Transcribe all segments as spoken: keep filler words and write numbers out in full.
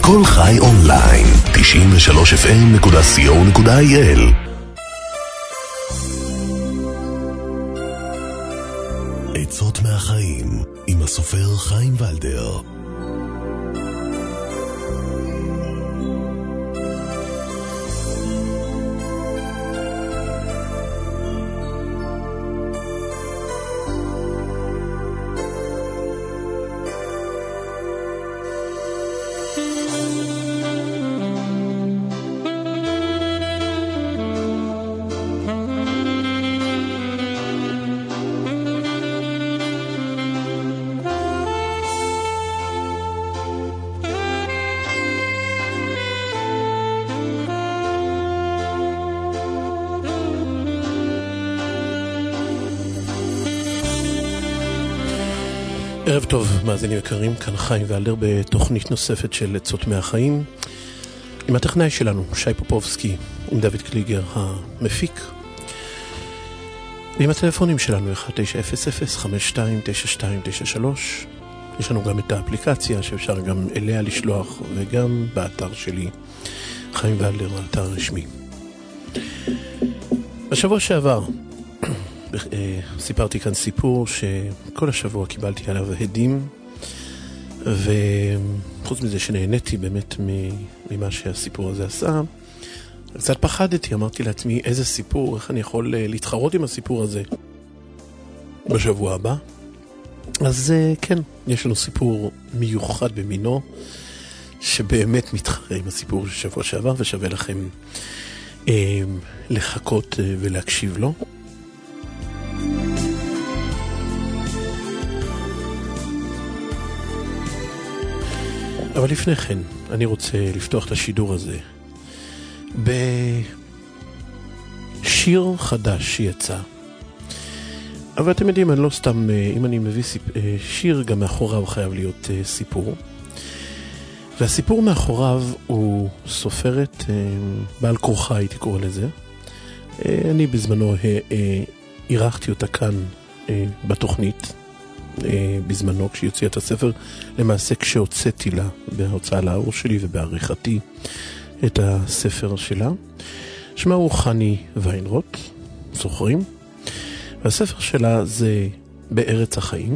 כל חי אונליין, תשעים ושלוש אף אם נקודה סי או נקודה איי אל. עצות מהחיים עם הסופר חיים ולדר. ערב טוב, מאזינים יקרים, כאן חיים ולדר בתוכנית נוספת של עצות מהחיים עם הטכנאי שלנו, שי פופובסקי, עם דוד קליגר המפיק, ועם הטלפונים שלנו אחד תשע אפס אפס חמש שתיים תשע שתיים תשע שלוש. יש לנו גם את האפליקציה שאפשר גם אליה לשלוח, וגם באתר שלי חיים ולדר, האתר הרשמי. בשבוע שעבר סיפרתי כאן סיפור שכל השבוע קיבלתי עליו הדים, וחוץ מזה שנהניתי באמת ממה שהסיפור הזה עשה, קצת פחדתי, אמרתי לעצמי איזה סיפור, איך אני יכול להתחרות עם הסיפור הזה בשבוע הבא. אז כן, יש לנו סיפור מיוחד במינו שבאמת מתחרה עם הסיפור של שבוע שעבר, ושווה לכם אה, לחכות ולהקשיב לו. אבל לפני כן, אני רוצה לפתוח את השידור הזה בשיר חדש שיצא. אבל אתם יודעים, אני לא סתם, אם אני מביא סיפ... שיר, גם מאחוריו חייב להיות סיפור. והסיפור מאחוריו הוא סופרת בעל כורחה, הייתי קורא לזה. אני בזמנו עירכתי אותה כאן בתוכנית. בזמנו כשיוציא את הספר, למעשה כשהוצאתי לה בהוצאה לאור שלי ובעריכתי את הספר שלה. שמה הוא חני ויינרוט, זוכרים? והספר שלה זה בארץ החיים.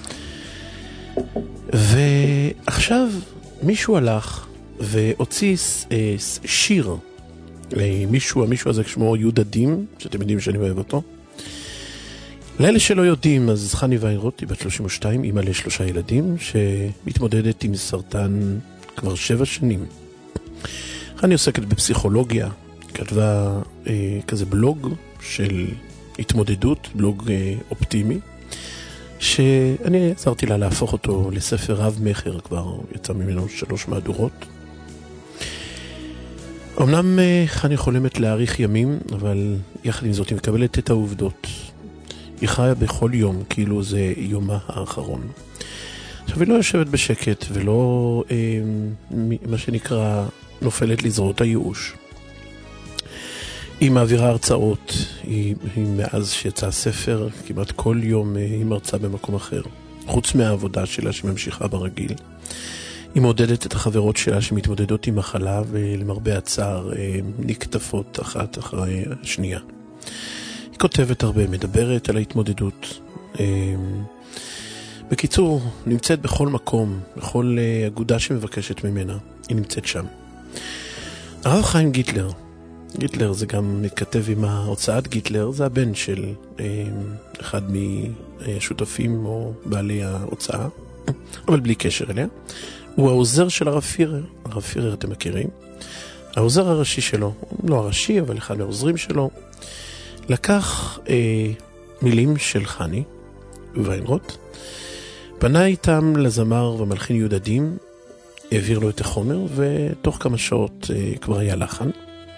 ועכשיו מישהו הלך והוציא שיר, מישהו, המישהו הזה שמו יהודה דים, שאתם יודעים שאני אוהב אותו. לאלה שלא יודעים, אז חני ויינרוט היא בת שלושים ושתיים, אימא לשלושה ילדים, שמתמודדת עם סרטן כבר שבע שנים. חני עוסקת בפסיכולוגיה, כתבה אה, כזה בלוג של התמודדות, בלוג אה, אופטימי, שאני עזרתי לה להפוך אותו לספר רב מחר, כבר יצא ממנו שלוש מהדורות. אמנם אה, חני חולמת להאריך ימים, אבל יחד עם זאת היא מקבלת את העובדות. היא חיה בכל יום, כאילו זה יומה האחרון. עכשיו, היא לא יושבת בשקט, ולא, אה, מה שנקרא, נופלת לזרועות הייאוש. היא מעבירה הרצאות, היא, היא מאז שיצא הספר, כמעט כל יום אה, היא מרצה במקום אחר. חוץ מהעבודה שלה שממשיכה ברגיל. היא מעודדת את החברות שלה שמתמודדות עם מחלה, ולמרבה הצער אה, נקטפות אחת אחרי השנייה. היא כותבת הרבה, מדברת על ההתמודדות. בקיצור, נמצאת בכל מקום, בכל אגודה שמבקשת ממנה, היא נמצאת שם. הרב חיים גיטלר, גיטלר זה גם מתכתב עם ההוצאת גיטלר, זה הבן של אחד מהשותפים או בעלי ההוצאה, אבל בלי קשר אליה. הוא העוזר של הרב פירר, הרב פירר אתם מכירים, העוזר הראשי שלו, לא הראשי אבל אחד מהעוזרים שלו, לקח אה, מילים של חני ויינרוט, פנה איתם לזמר ומלחין יהודה דים, העביר לו את החומר, ותוך כמה שעות אה, כבר היה לחן.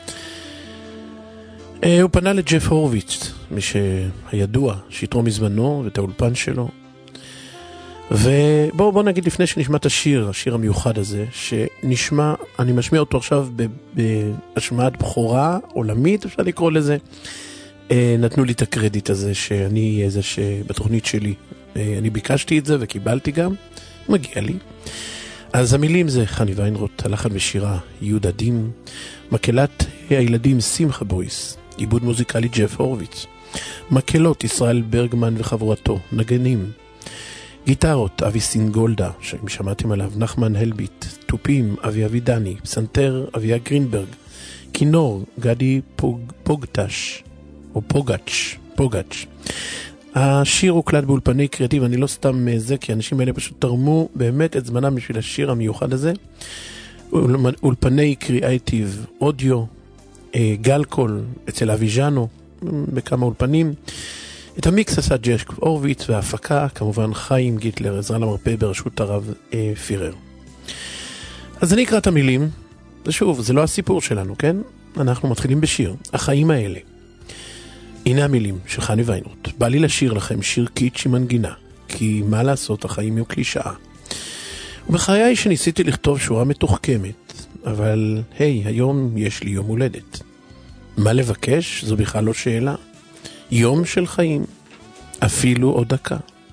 אה, הוא פנה לג'ף הורוביץ, מי שהידוע, שיתרום מזמנו ואת האולפן שלו. ובואו בוא נגיד לפני שנשמע את השיר, השיר המיוחד הזה, שנשמע, אני משמיע אותו עכשיו בהשמעת בחורה עולמית, אפשר לקרוא לזה. נתנו לי את הקרדיט הזה שאני איזה שבתוכנית שלי אני ביקשתי את זה וקיבלתי גם, מגיע לי. אז המילים זה חני ויינרוט, הלחן ושירה יהודה דין, מקהלת הילדים שמחה בויס, עיבוד מוזיקלי ג'ף הורוביץ, מקהלות ישראל ברגמן וחבורתו, נגנים, גיטרות אבי סינגולדה, שאם שמעתם עליו, נחמן הלביט, טופים אבי אבידני, פסנתר אביה גרינברג, כינור גדי פוג, פוגטש או פוגץ' פוגץ'. השיר הוקלט באולפני קריאטיב, אני לא סתם זה, כי האנשים האלה פשוט תרמו באמת את זמנם בשביל השיר המיוחד הזה. אולפני קריאטיב אודיו, גלקול אצל אביז'אנו, בכמה אולפנים. את המיקס עשה ג'ש הורוביץ, וההפקה כמובן חיים גיטלר, עזרה למרפא בראשות הרב אה, פירר. אז אני אקרא את המילים, ושוב, זה לא הסיפור שלנו, כן? אנחנו מתחילים בשיר, החיים האלה. הנה המילים של חני ויינרוט. בא לי לשיר לכם שיר קיץ' עם מנגינה, כי מה לעשות, החיים הם קלישאה. ובחיי שניסיתי לכתוב שורה מתוחכמת, אבל היי, היום יש לי יום הולדת. מה לבקש? זו בכלל לא שאלה. יום של חיים, אפילו עוד דקה.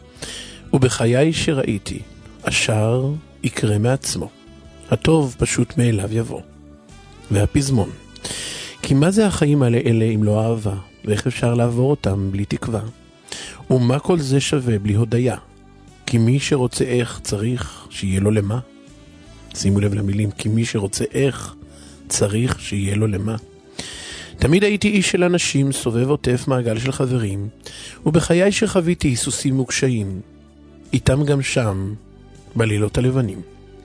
ובחיי שראיתי, השאר יקרה מעצמו. הטוב פשוט מאליו יבוא. והפזמון. כי מה זה החיים האלה אלה אם לא אהבה? ואיך אפשר לעבור אותם בלי תקווה? ומה כל זה שווה בלי הודיה? כי מי שרוצה איך צריך שיהיה לו למה? שימו לב למילים, כי מי שרוצה איך צריך שיהיה לו למה? תמיד הייתי איש של אנשים, סובב עוטף מעגל של חברים, ובחיי שחוויתי היסוסים וקשיים, איתם גם שם, בלילות הלבנים.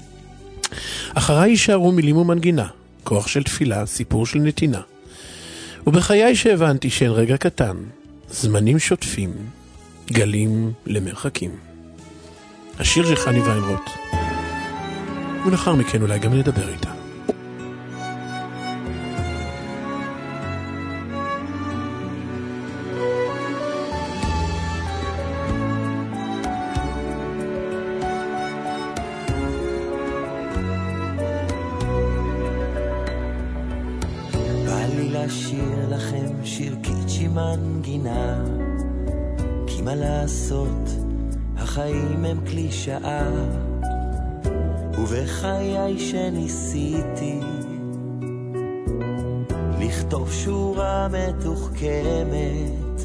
אחריי יישארו מילים ומנגינה, כוח של תפילה, סיפור של נתינה. ובחיי שהבנתי שאין רגע קטן, זמנים שוטפים, גלים למרחקים. השיר של חני ויינרוט, ולאחר מכן אולי גם נדבר איתה. לשיר לכם שיר קיצ'י מנגינה, כי מה לעשות, החיים הם קלישאה, ובחיי שניסיתי לכתוב שורה מתוחכמת,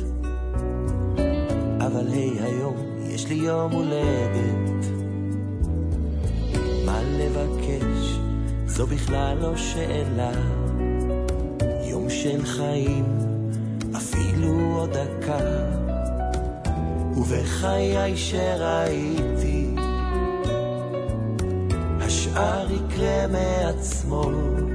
אבל היי, היום יש לי יום הולדת. מה לבקש? זו בכלל לא שאלה. יום של חיים, אפילו עוד דקה. ובחיי שראיתי, השאר יקרה מעצמו.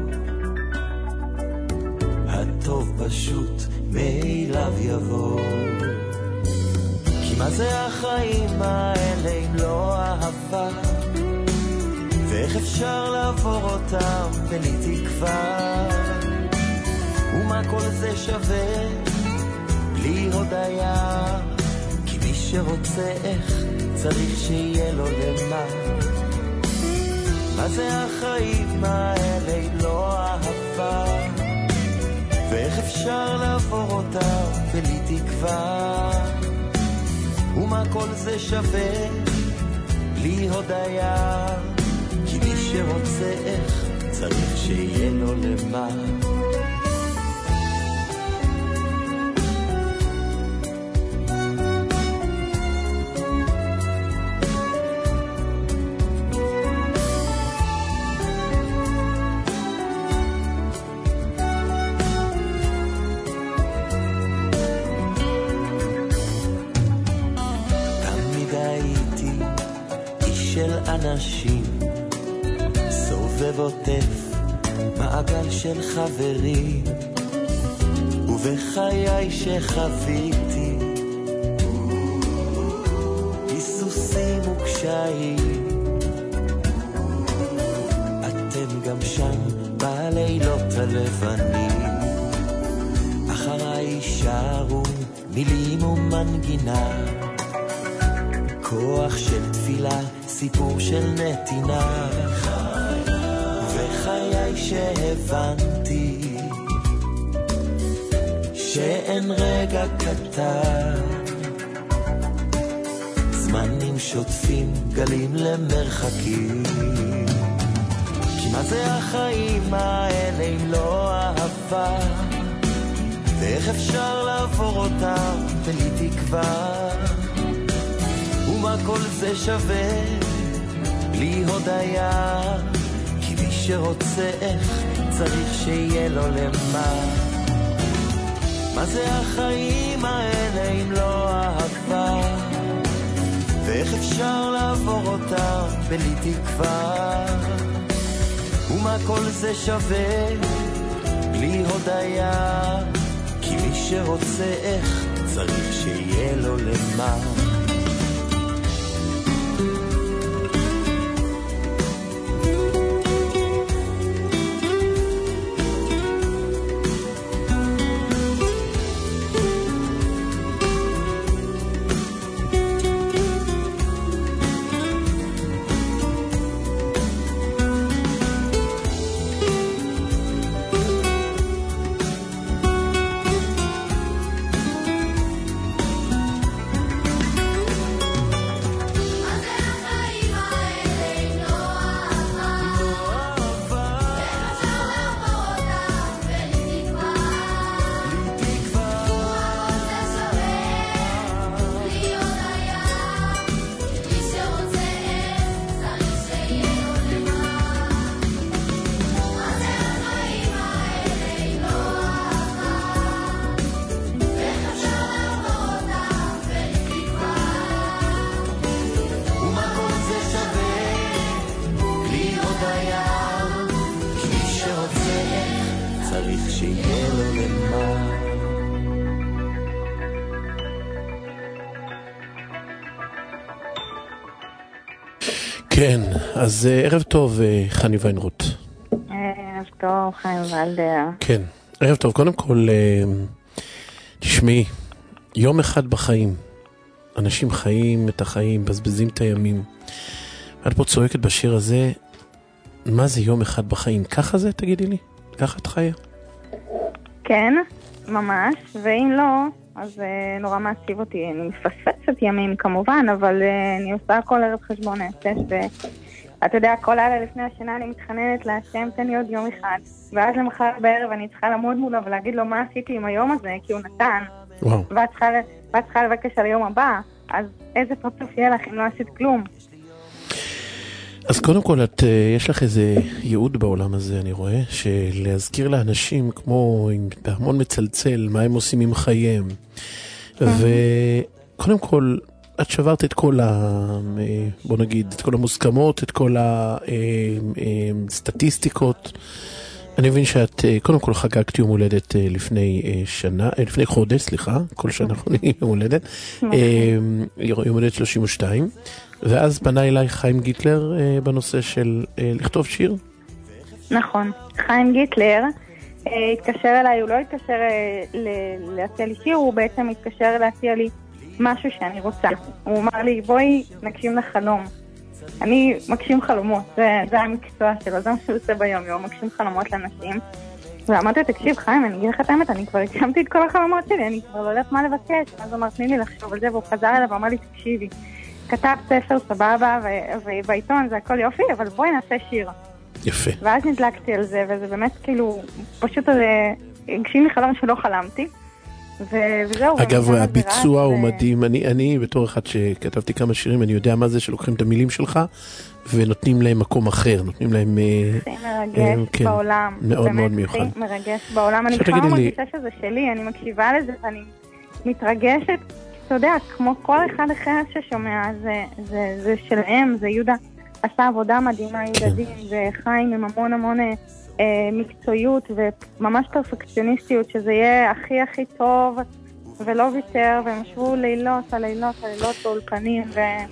הטוב פשוט מאליו יבוא. כי מה זה החיים האלה אם לא אהבה? ואיך אפשר לעבור אותם בלי תקווה? ומה כל זה שווה בלי הודיה? כי מי שרוצה איך צריך שיהיה לו למה. מה זה החיים האלה אם לא אהבה? ואיך אפשר לעבור אותם בלי תקווה? ומה כל זה שווה בלי הודיה? כי מי שרוצה איך צריך שיהיה לו למה. אנשים סובב עוטף מעגל של חברים, ובחיי שחוויתי היסוסים וקשיים. אתם גם שם בלילות הלבנים, אחריי יישארו מילים ומנגינה, כוח של תפילה, סיפור של נתינה. וחיי שהבנתי שאין רגע קטן, זמנים שוטפים גלים למרחקים. כי מה זה החיים האלה אם לא אהבה, ואיך אפשר לעבור אותם בלי תקווה, ומה כל זה שווה בלי הודיה, כי מי שרוצה איך צריך שיהיה לו למה. מה זה החיים האלה אם לא אהבה, ואיך אפשר לעבור אותם בלי תקווה, ומה כל זה שווה בלי הודיה, כי מי שרוצה איך צריך שיהיה לו למה. כן, אז ערב טוב, חני ויינרוט. ערב טוב, חיים ולדר. כן, ערב טוב. קודם כל, תשמעי, יום אחד בחיים. אנשים חיים את החיים, בזבזים את הימים. את פה צועקת בשיר הזה, מה זה יום אחד בחיים? ככה זה, תגידי לי? ככה את חיה? כן, ממש, ואם לא, אז uh, נורא מעציב אותי. אני מפספסת ימים כמובן, אבל uh, אני עושה כל ערב חשבון נפש, ואתה יודע, כל לילה לפני השנה אני מתחננת להשם, תן לי עוד יום אחד, ואז למחר בערב אני צריכה לעמוד מולו ולהגיד לו מה עשיתי עם היום הזה, כי הוא נתן, וואו. ואת צריכה, ואת צריכה לבקש על היום הבא, אז איזה פרצוף יהיה לך אם לא עשית כלום? אז קודם כל, את, יש לך איזה ייעוד בעולם הזה, אני רואה, שלהזכיר לאנשים כמו עם בהמון מצלצל, מה הם עושים עם חייהם. וקודם כל, את שברת את כל ה... בוא נגיד, את כל המוסכמות, את כל הסטטיסטיקות. אני מבין שאת, קודם כל, חגגת יום הולדת לפני שנה, לפני חודש, סליחה, כל שנה חוגגים יום הולדת, יום הולדת שלושים ושתיים. ואז פנה אליי חיים גיטלר אה, בנושא של אה, לכתוב שיר. נכון, חיים גיטלר אה, התקשר אליי, הוא לא התקשר אה, ל- להציע לי שיר, הוא בעצם התקשר להציע לי משהו שאני רוצה. הוא אמר לי, בואי נגשים לחלום. אני מגשים חלומות, זה, זה המקצוע שלו, זה מה שהוא עושה ביום יום, מגשים חלומות לאנשים. ואמרתי, תקשיב חיים, אני אגיד לך את האמת, אני כבר הגשמתי את כל החלומות שלי, אני כבר לא יודעת מה לבקש. אז הוא אמר, תני לי לחשוב על זה, והוא חזר אליו ואמר לי, תקשיבי. כתב ספר סבבה, ובעיתון זה הכל יופי, אבל בואי נעשה שיר. יפה. ואז נדלקתי על זה, וזה באמת כאילו, פשוט הגשים לי חלום שלא חלמתי, וזהו. אגב, הביצוע הוא מדהים. אני בתור אחד שכתבתי כמה שירים, אני יודע מה זה שלוקחים את המילים שלך, ונותנים להם מקום אחר, נותנים להם... זה מרגש בעולם. מאוד מאוד מיוחד. באמת מרגש בעולם. אני כבר מרגישה שזה שלי, אני מקשיבה לזה, ואני מתרגשת. אתה יודע, כמו כל אחד אחר ששומע, זה, זה, זה שלהם, זה יהודה עשה עבודה מדהימה, יהודה דין, וחיים עם המון המון אה, מקצועיות וממש פרפקציוניסטיות, שזה יהיה הכי הכי טוב, ולא ויתר, והם ישבו לילות על לילות על לילות באולפנים,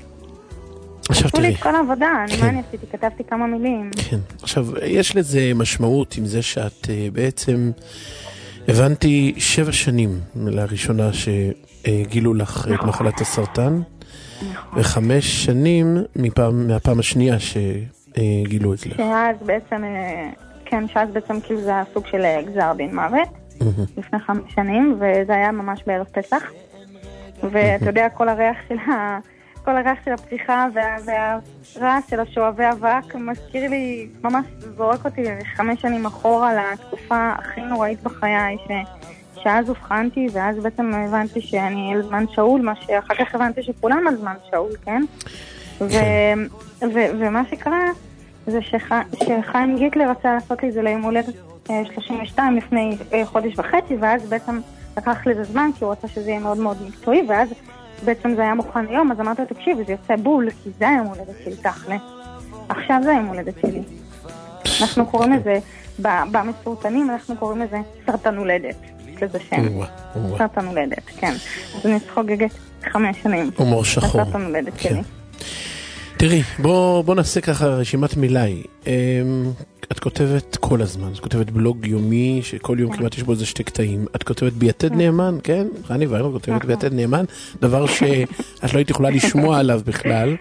ועשו לי את כל העבודה, אני, מה אני עשיתי? כתבתי כמה מילים. כן, עכשיו, יש לזה משמעות עם זה שאת uh, בעצם, הבנתי שבע שנים לראשונה ש... גילו לך את מחלת הסרטן, וחמש שנים מפעם, מהפעם השנייה שגילו את לך. שאז בעצם, כן, שאז בעצם כאילו זה הסוג של גזר דין מוות, לפני חמש שנים, וזה היה ממש בערב פסח, ואתה יודע, כל הריח של ה... כל כל הריח של הפתיחה והרעש של השואבי אבק מזכיר לי, ממש זורק אותי חמש שנים אחורה לתקופה הכי נוראית בחיי, ש... שאז הובחנתי, ואז בעצם הבנתי שאני על זמן שאול, מה שאחר כך הבנתי שכולם על זמן שאול, כן? ו... ו... ומה שקרה זה שח... שחיים גיטלר רצה לעשות לי זה ליום הולדת שלושים ושתיים לפני חודש וחצי, ואז בעצם לקח לזה זמן, כי הוא רצה שזה יהיה מאוד מאוד מקצועי, ואז בעצם זה היה מוכן היום, אז אמרתי לו, תקשיב, זה יוצא בול, כי זה היום הולדת שלי, תכלה. עכשיו זה היום הולדת שלי. אנחנו קוראים לזה, במסורטנים אנחנו קוראים לזה סרטן הולדת. לזה שם. סרטן הולדת, כן. אז אני חוגגת חמש שנים. הומור שחור. סרטן הולדת שלי. תראי, בוא, בוא נעשה ככה רשימת מילי. את כותבת כל הזמן, את כותבת בלוג יומי, שכל יום כמעט יש בו איזה שתי קטעים. את כותבת ביתד נאמן, כן? חני ויינר כותבת ביתד נאמן, דבר שאת לא היית יכולה לשמוע עליו בכלל.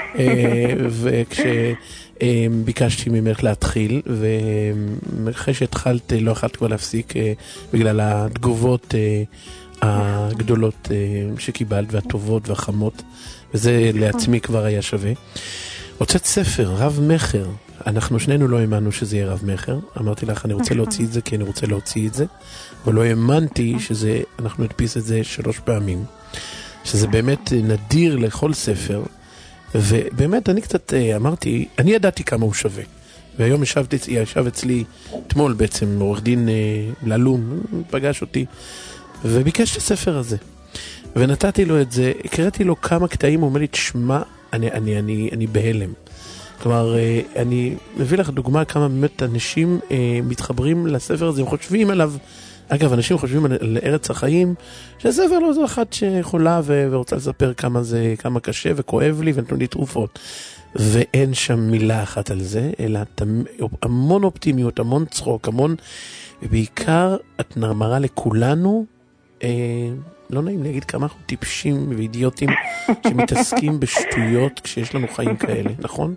וכשביקשתי ממך להתחיל, ואחרי שהתחלת, לא יכולת כבר להפסיק, בגלל התגובות הגדולות שקיבלת, והטובות והחמות, וזה לעצמי כבר היה שווה. הוצאת ספר, רב מחר. אנחנו שנינו לא האמנו שזה יהיה רב מחר. אמרתי לך, אני רוצה להוציא את זה, כי אני רוצה להוציא את זה. אבל לא האמנתי שזה, אנחנו נדפיס את זה שלוש פעמים. שזה באמת נדיר לכל ספר. ובאמת, אני קצת אמרתי, אני ידעתי כמה הוא שווה. והיום ישבתי, ישב אצלי, אתמול בעצם, עורך דין ללום, פגש אותי, וביקש את הספר הזה. ונתתי לו את זה, הקראתי לו כמה קטעים, הוא אומר לי, תשמע, אני, אני, אני, אני בהלם. כלומר, אני מביא לך דוגמה כמה באמת אנשים מתחברים לספר הזה, הם חושבים עליו, אגב, אנשים חושבים על ארץ החיים, שהספר לא זו אחת שיכולה ורוצה לספר כמה זה, כמה קשה וכואב לי, ונתנו לי תרופות. ואין שם מילה אחת על זה, אלא המון אופטימיות, המון צחוק, המון, ובעיקר את מראה לכולנו, אה, לא נעים להגיד כמה אנחנו טיפשים ואידיוטים שמתעסקים בשטויות כשיש לנו חיים כאלה, נכון?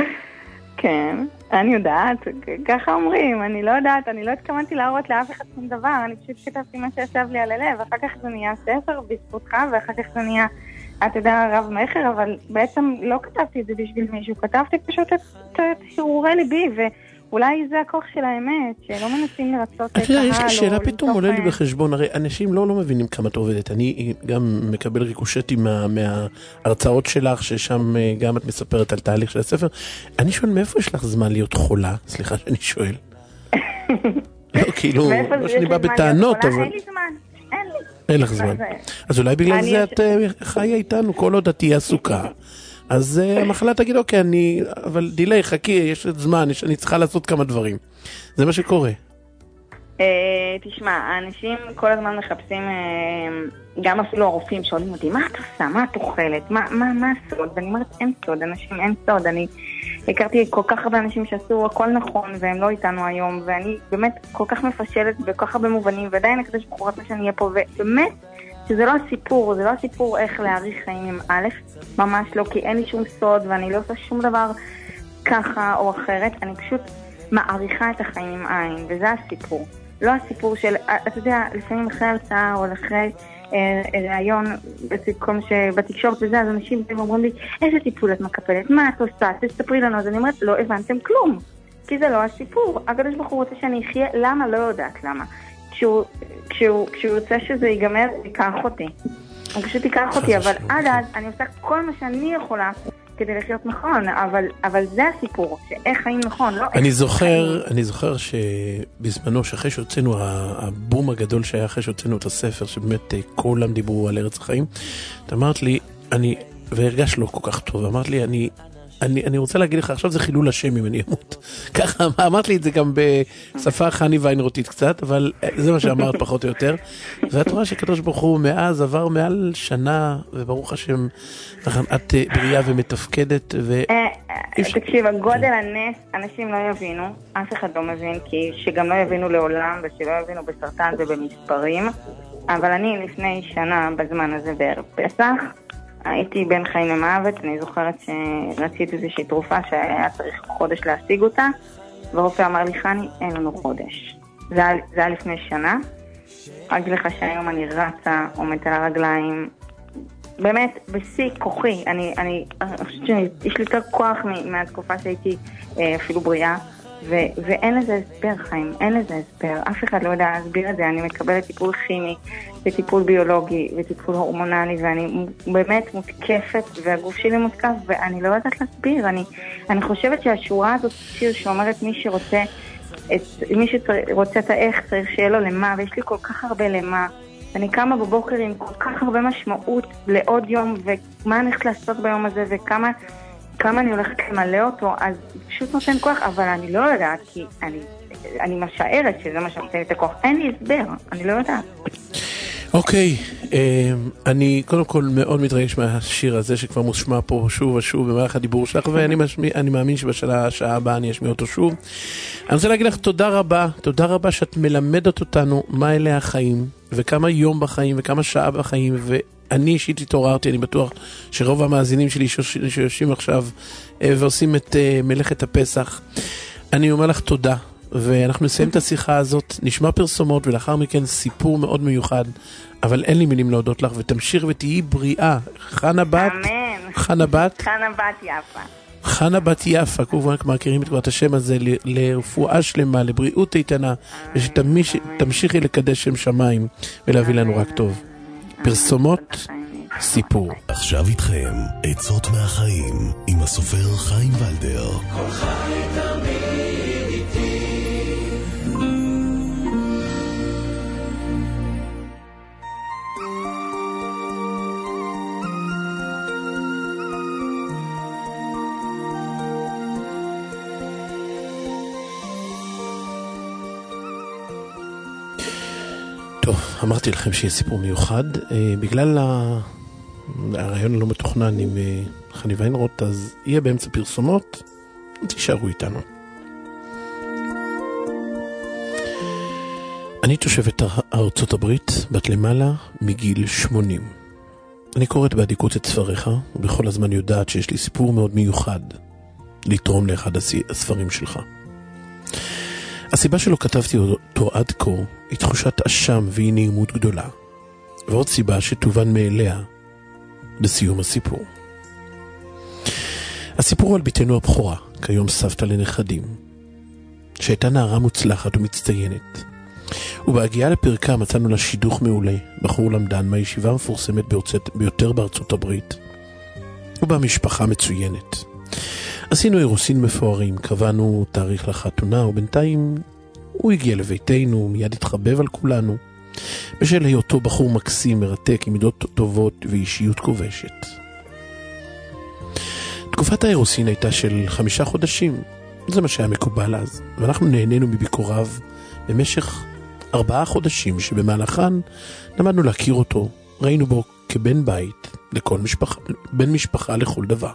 כן, אני יודעת, ככה אומרים, אני לא יודעת, אני לא התכוונתי להראות לאף אחד שום דבר, אני פשוט כתבתי מה שישב לי על הלב, אחר כך זה נהיה ספר בזכותך, ואחר כך זה נהיה, אתה יודע, רב מחר, אבל בעצם לא כתבתי את זה בשביל מישהו, כתבתי פשוט את הרהורי ליבי, ואולי זה הכוח של האמת, שלא מנסים לרצות את הקהל. יש לי שאלה, פתאום עולה לי בחשבון, הרי אנשים לא לא מבינים כמה את עובדת, אני גם מקבל ריקושטים מההרצאות שלך, ששם גם את מספרת על תהליך של הספר, אני שואל, מאיפה יש לך זמן להיות חולה? סליחה שאני שואל. לא, כאילו, לא שאני בא בטענות, אבל... אין לי זמן, אין לי. אין לך זמן. אז אולי בגלל זה את חיה איתנו, כל עוד את תהיה עסוקה. אז המחלה תגיד, אוקיי, אני, אבל דילי, חכי, יש את זמן, אני צריכה לעשות כמה דברים. זה מה שקורה. תשמע, האנשים כל הזמן מחפשים, גם אפילו הרופאים שואלים אותי, מה את עושה? מה את אוכלת? מה הסוד? ואני אומרת, אין סוד, אנשים, אין סוד. אני הכרתי כל כך הרבה אנשים שעשו הכל נכון, והם לא איתנו היום, ואני באמת כל כך מפשלת בכל כך הרבה מובנים, ועדיין הקדוש ברוך הוא רצה שאני אהיה פה, ובאמת, שזה לא הסיפור, זה לא הסיפור איך להאריך חיים עם א', ממש לא, כי אין לי שום סוד ואני לא עושה שום דבר ככה או אחרת, אני פשוט מעריכה את החיים עם עין, וזה הסיפור. לא הסיפור של, אתה יודע, לפעמים אחרי הרצאה או אחרי אה, רעיון בתקשורת וזה, אז אנשים אומרים לי, איזה טיפול את מקפלת? מה את עושה? תספרי לנו. אז אני אומרת, לא הבנתם כלום, כי זה לא הסיפור. הקדוש ברוך הוא רוצה שאני אחיה, למה? לא יודעת למה. כשהוא, כשהוא, כשהוא רוצה שזה ייגמר, ייקח אותי. הוא פשוט ייקח אותי, אבל עד אז אני עושה כל מה שאני יכולה כדי לחיות נכון, אבל, אבל זה הסיפור, שאיך חיים נכון, לא אני איך זוכר, חיים. אני זוכר שבזמנו, שאחרי שהוצאנו, הבום הגדול שהיה אחרי שהוצאנו את הספר, שבאמת כולם דיברו על ארץ החיים, את אמרת לי, אני, והרגש לא כל כך טוב, אמרת לי, אני, אני, אני רוצה להגיד לך, עכשיו זה חילול השם אם אני אמות. ככה, אמרת לי את זה גם בשפה חני ויינרותית קצת, אבל זה מה שאמרת פחות או יותר. ואת רואה שקדוש ברוך הוא מאז עבר מעל שנה, וברוך השם, את בריאה ומתפקדת. ו... תקשיב, הגודל הנס, אנשים לא יבינו, אף אחד לא מבין, כי שגם לא יבינו לעולם, ושלא יבינו בסרטן ובמספרים, אבל אני לפני שנה, בזמן הזה בערב פסח, הייתי בין חיים למוות, אני זוכרת שרציתי איזושהי תרופה שהיה צריך חודש להשיג אותה, והרופא אמר לי, חני, אין לנו חודש. זה היה, זה היה לפני שנה, רק לך שהיום אני רצה, עומדת על הרגליים, באמת בשיא כוחי, אני, אני, אני חושבת שיש לי יותר כוח מהתקופה שהייתי אפילו בריאה, ו, ואין לזה הסבר, חיים, אין לזה הסבר, אף אחד לא יודע להסביר את זה. אני מקבלת טיפול כימי וטיפול ביולוגי וטיפול הורמונלי, ואני באמת מותקפת והגוף שלי מותקף, ואני לא יודעת להסביר. אני, אני חושבת שהשורה הזאת שיר שאומרת מי שרוצה את, מי שרוצה את האיך צריך שיהיה לו למה, ויש לי כל כך הרבה למה. אני קמה בבוקר עם כל כך הרבה משמעות לעוד יום, ומה אני הולכת לעשות ביום הזה, וכמה כמה אני הולכת למלא אותו, אז פשוט נותן כוח, אבל אני לא יודעת, כי אני, אני משערת שזה מה שנותן את הכוח. אין לי הסבר, אני לא יודעת. אוקיי, אני קודם כל מאוד מתרגש מהשיר הזה שכבר מושמע פה שוב ושוב במהלך הדיבור שלך, ואני מאמין שבשעה השעה הבאה אני אשמיע אותו שוב. אני רוצה להגיד לך תודה רבה, תודה רבה שאת מלמדת אותנו מה אלה החיים, וכמה יום בחיים וכמה שעה בחיים, ואני אישית התעוררתי, אני בטוח שרוב המאזינים שלי שיושבים עכשיו ועושים את מלאכת הפסח. אני אומר לך תודה. ואנחנו נסיים את השיחה הזאת, נשמע פרסומות ולאחר מכן סיפור מאוד מיוחד, אבל אין לי מילים להודות לך, ותמשיך ותהיי בריאה. חנה בת, אמן. חנה בת, חנה בת יפה. חנה בת יפה, כמובן מכירים את השם הזה, לרפואה שלמה, לבריאות איתנה, ושתמשיכי לקדש שם שמיים ולהביא לנו רק טוב. פרסומות, סיפור. עכשיו איתכם, עצות מהחיים, עם הסופר חיים ולדר. כל חי תמיד איתי. טוב, אמרתי לכם שיהיה סיפור מיוחד, אה, בגלל ה... הרעיון הלא מתוכנן עם אה, חני ויינרוט, אז יהיה באמצע פרסומות, תישארו איתנו. אני תושבת ארצות הברית, בת למעלה מגיל שמונים. אני קוראת בעדיקות את ספריך, ובכל הזמן יודעת שיש לי סיפור מאוד מיוחד לתרום לאחד הספרים שלך. הסיבה שלא כתבתי אותו עד כה היא תחושת אשם ואי נעימות גדולה, ועוד סיבה שתובן מאליה בסיום הסיפור. הסיפור על ביתנו הבכורה, כיום סבתא לנכדים, שהייתה נערה מוצלחת ומצטיינת, ובהגיעה לפרקה מצאנו לה שידוך מעולה, בחור למדן מהישיבה המפורסמת ביותר בארצות הברית, ובמשפחה מצוינת. עשינו אירוסין מפוארים, קבענו תאריך לחתונה, ובינתיים הוא הגיע לביתנו, מיד התחבב על כולנו, בשל היותו בחור מקסים, מרתק, עם מידות טובות ואישיות כובשת. תקופת האירוסין הייתה של חמישה חודשים, זה מה שהיה מקובל אז, ואנחנו נהנינו מביקוריו במשך ארבעה חודשים, שבמהלכן למדנו להכיר אותו, ראינו בו כבן בית לכל משפחה, בן משפחה לכל דבר.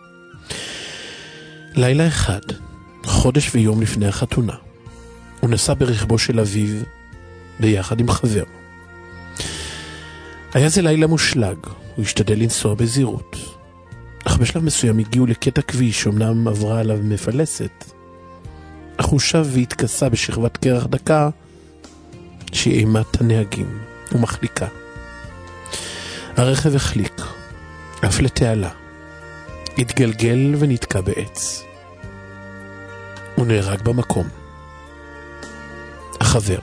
לילה אחד, חודש ויום לפני החתונה, הוא נסע ברכבו של אביו ביחד עם חבר. היה זה לילה מושלג, הוא השתדל לנסוע בזהירות. אך בשלב מסוים הגיעו לקטע כביש שאומנם עברה עליו מפלסת, אך הוא שב והתכסה בשכבת קרח דקה שהיא אימת הנהגים ומחליקה. הרכב החליק, אף לתעלה, התגלגל ונתקע בעץ. הוא נהרג במקום. החבר.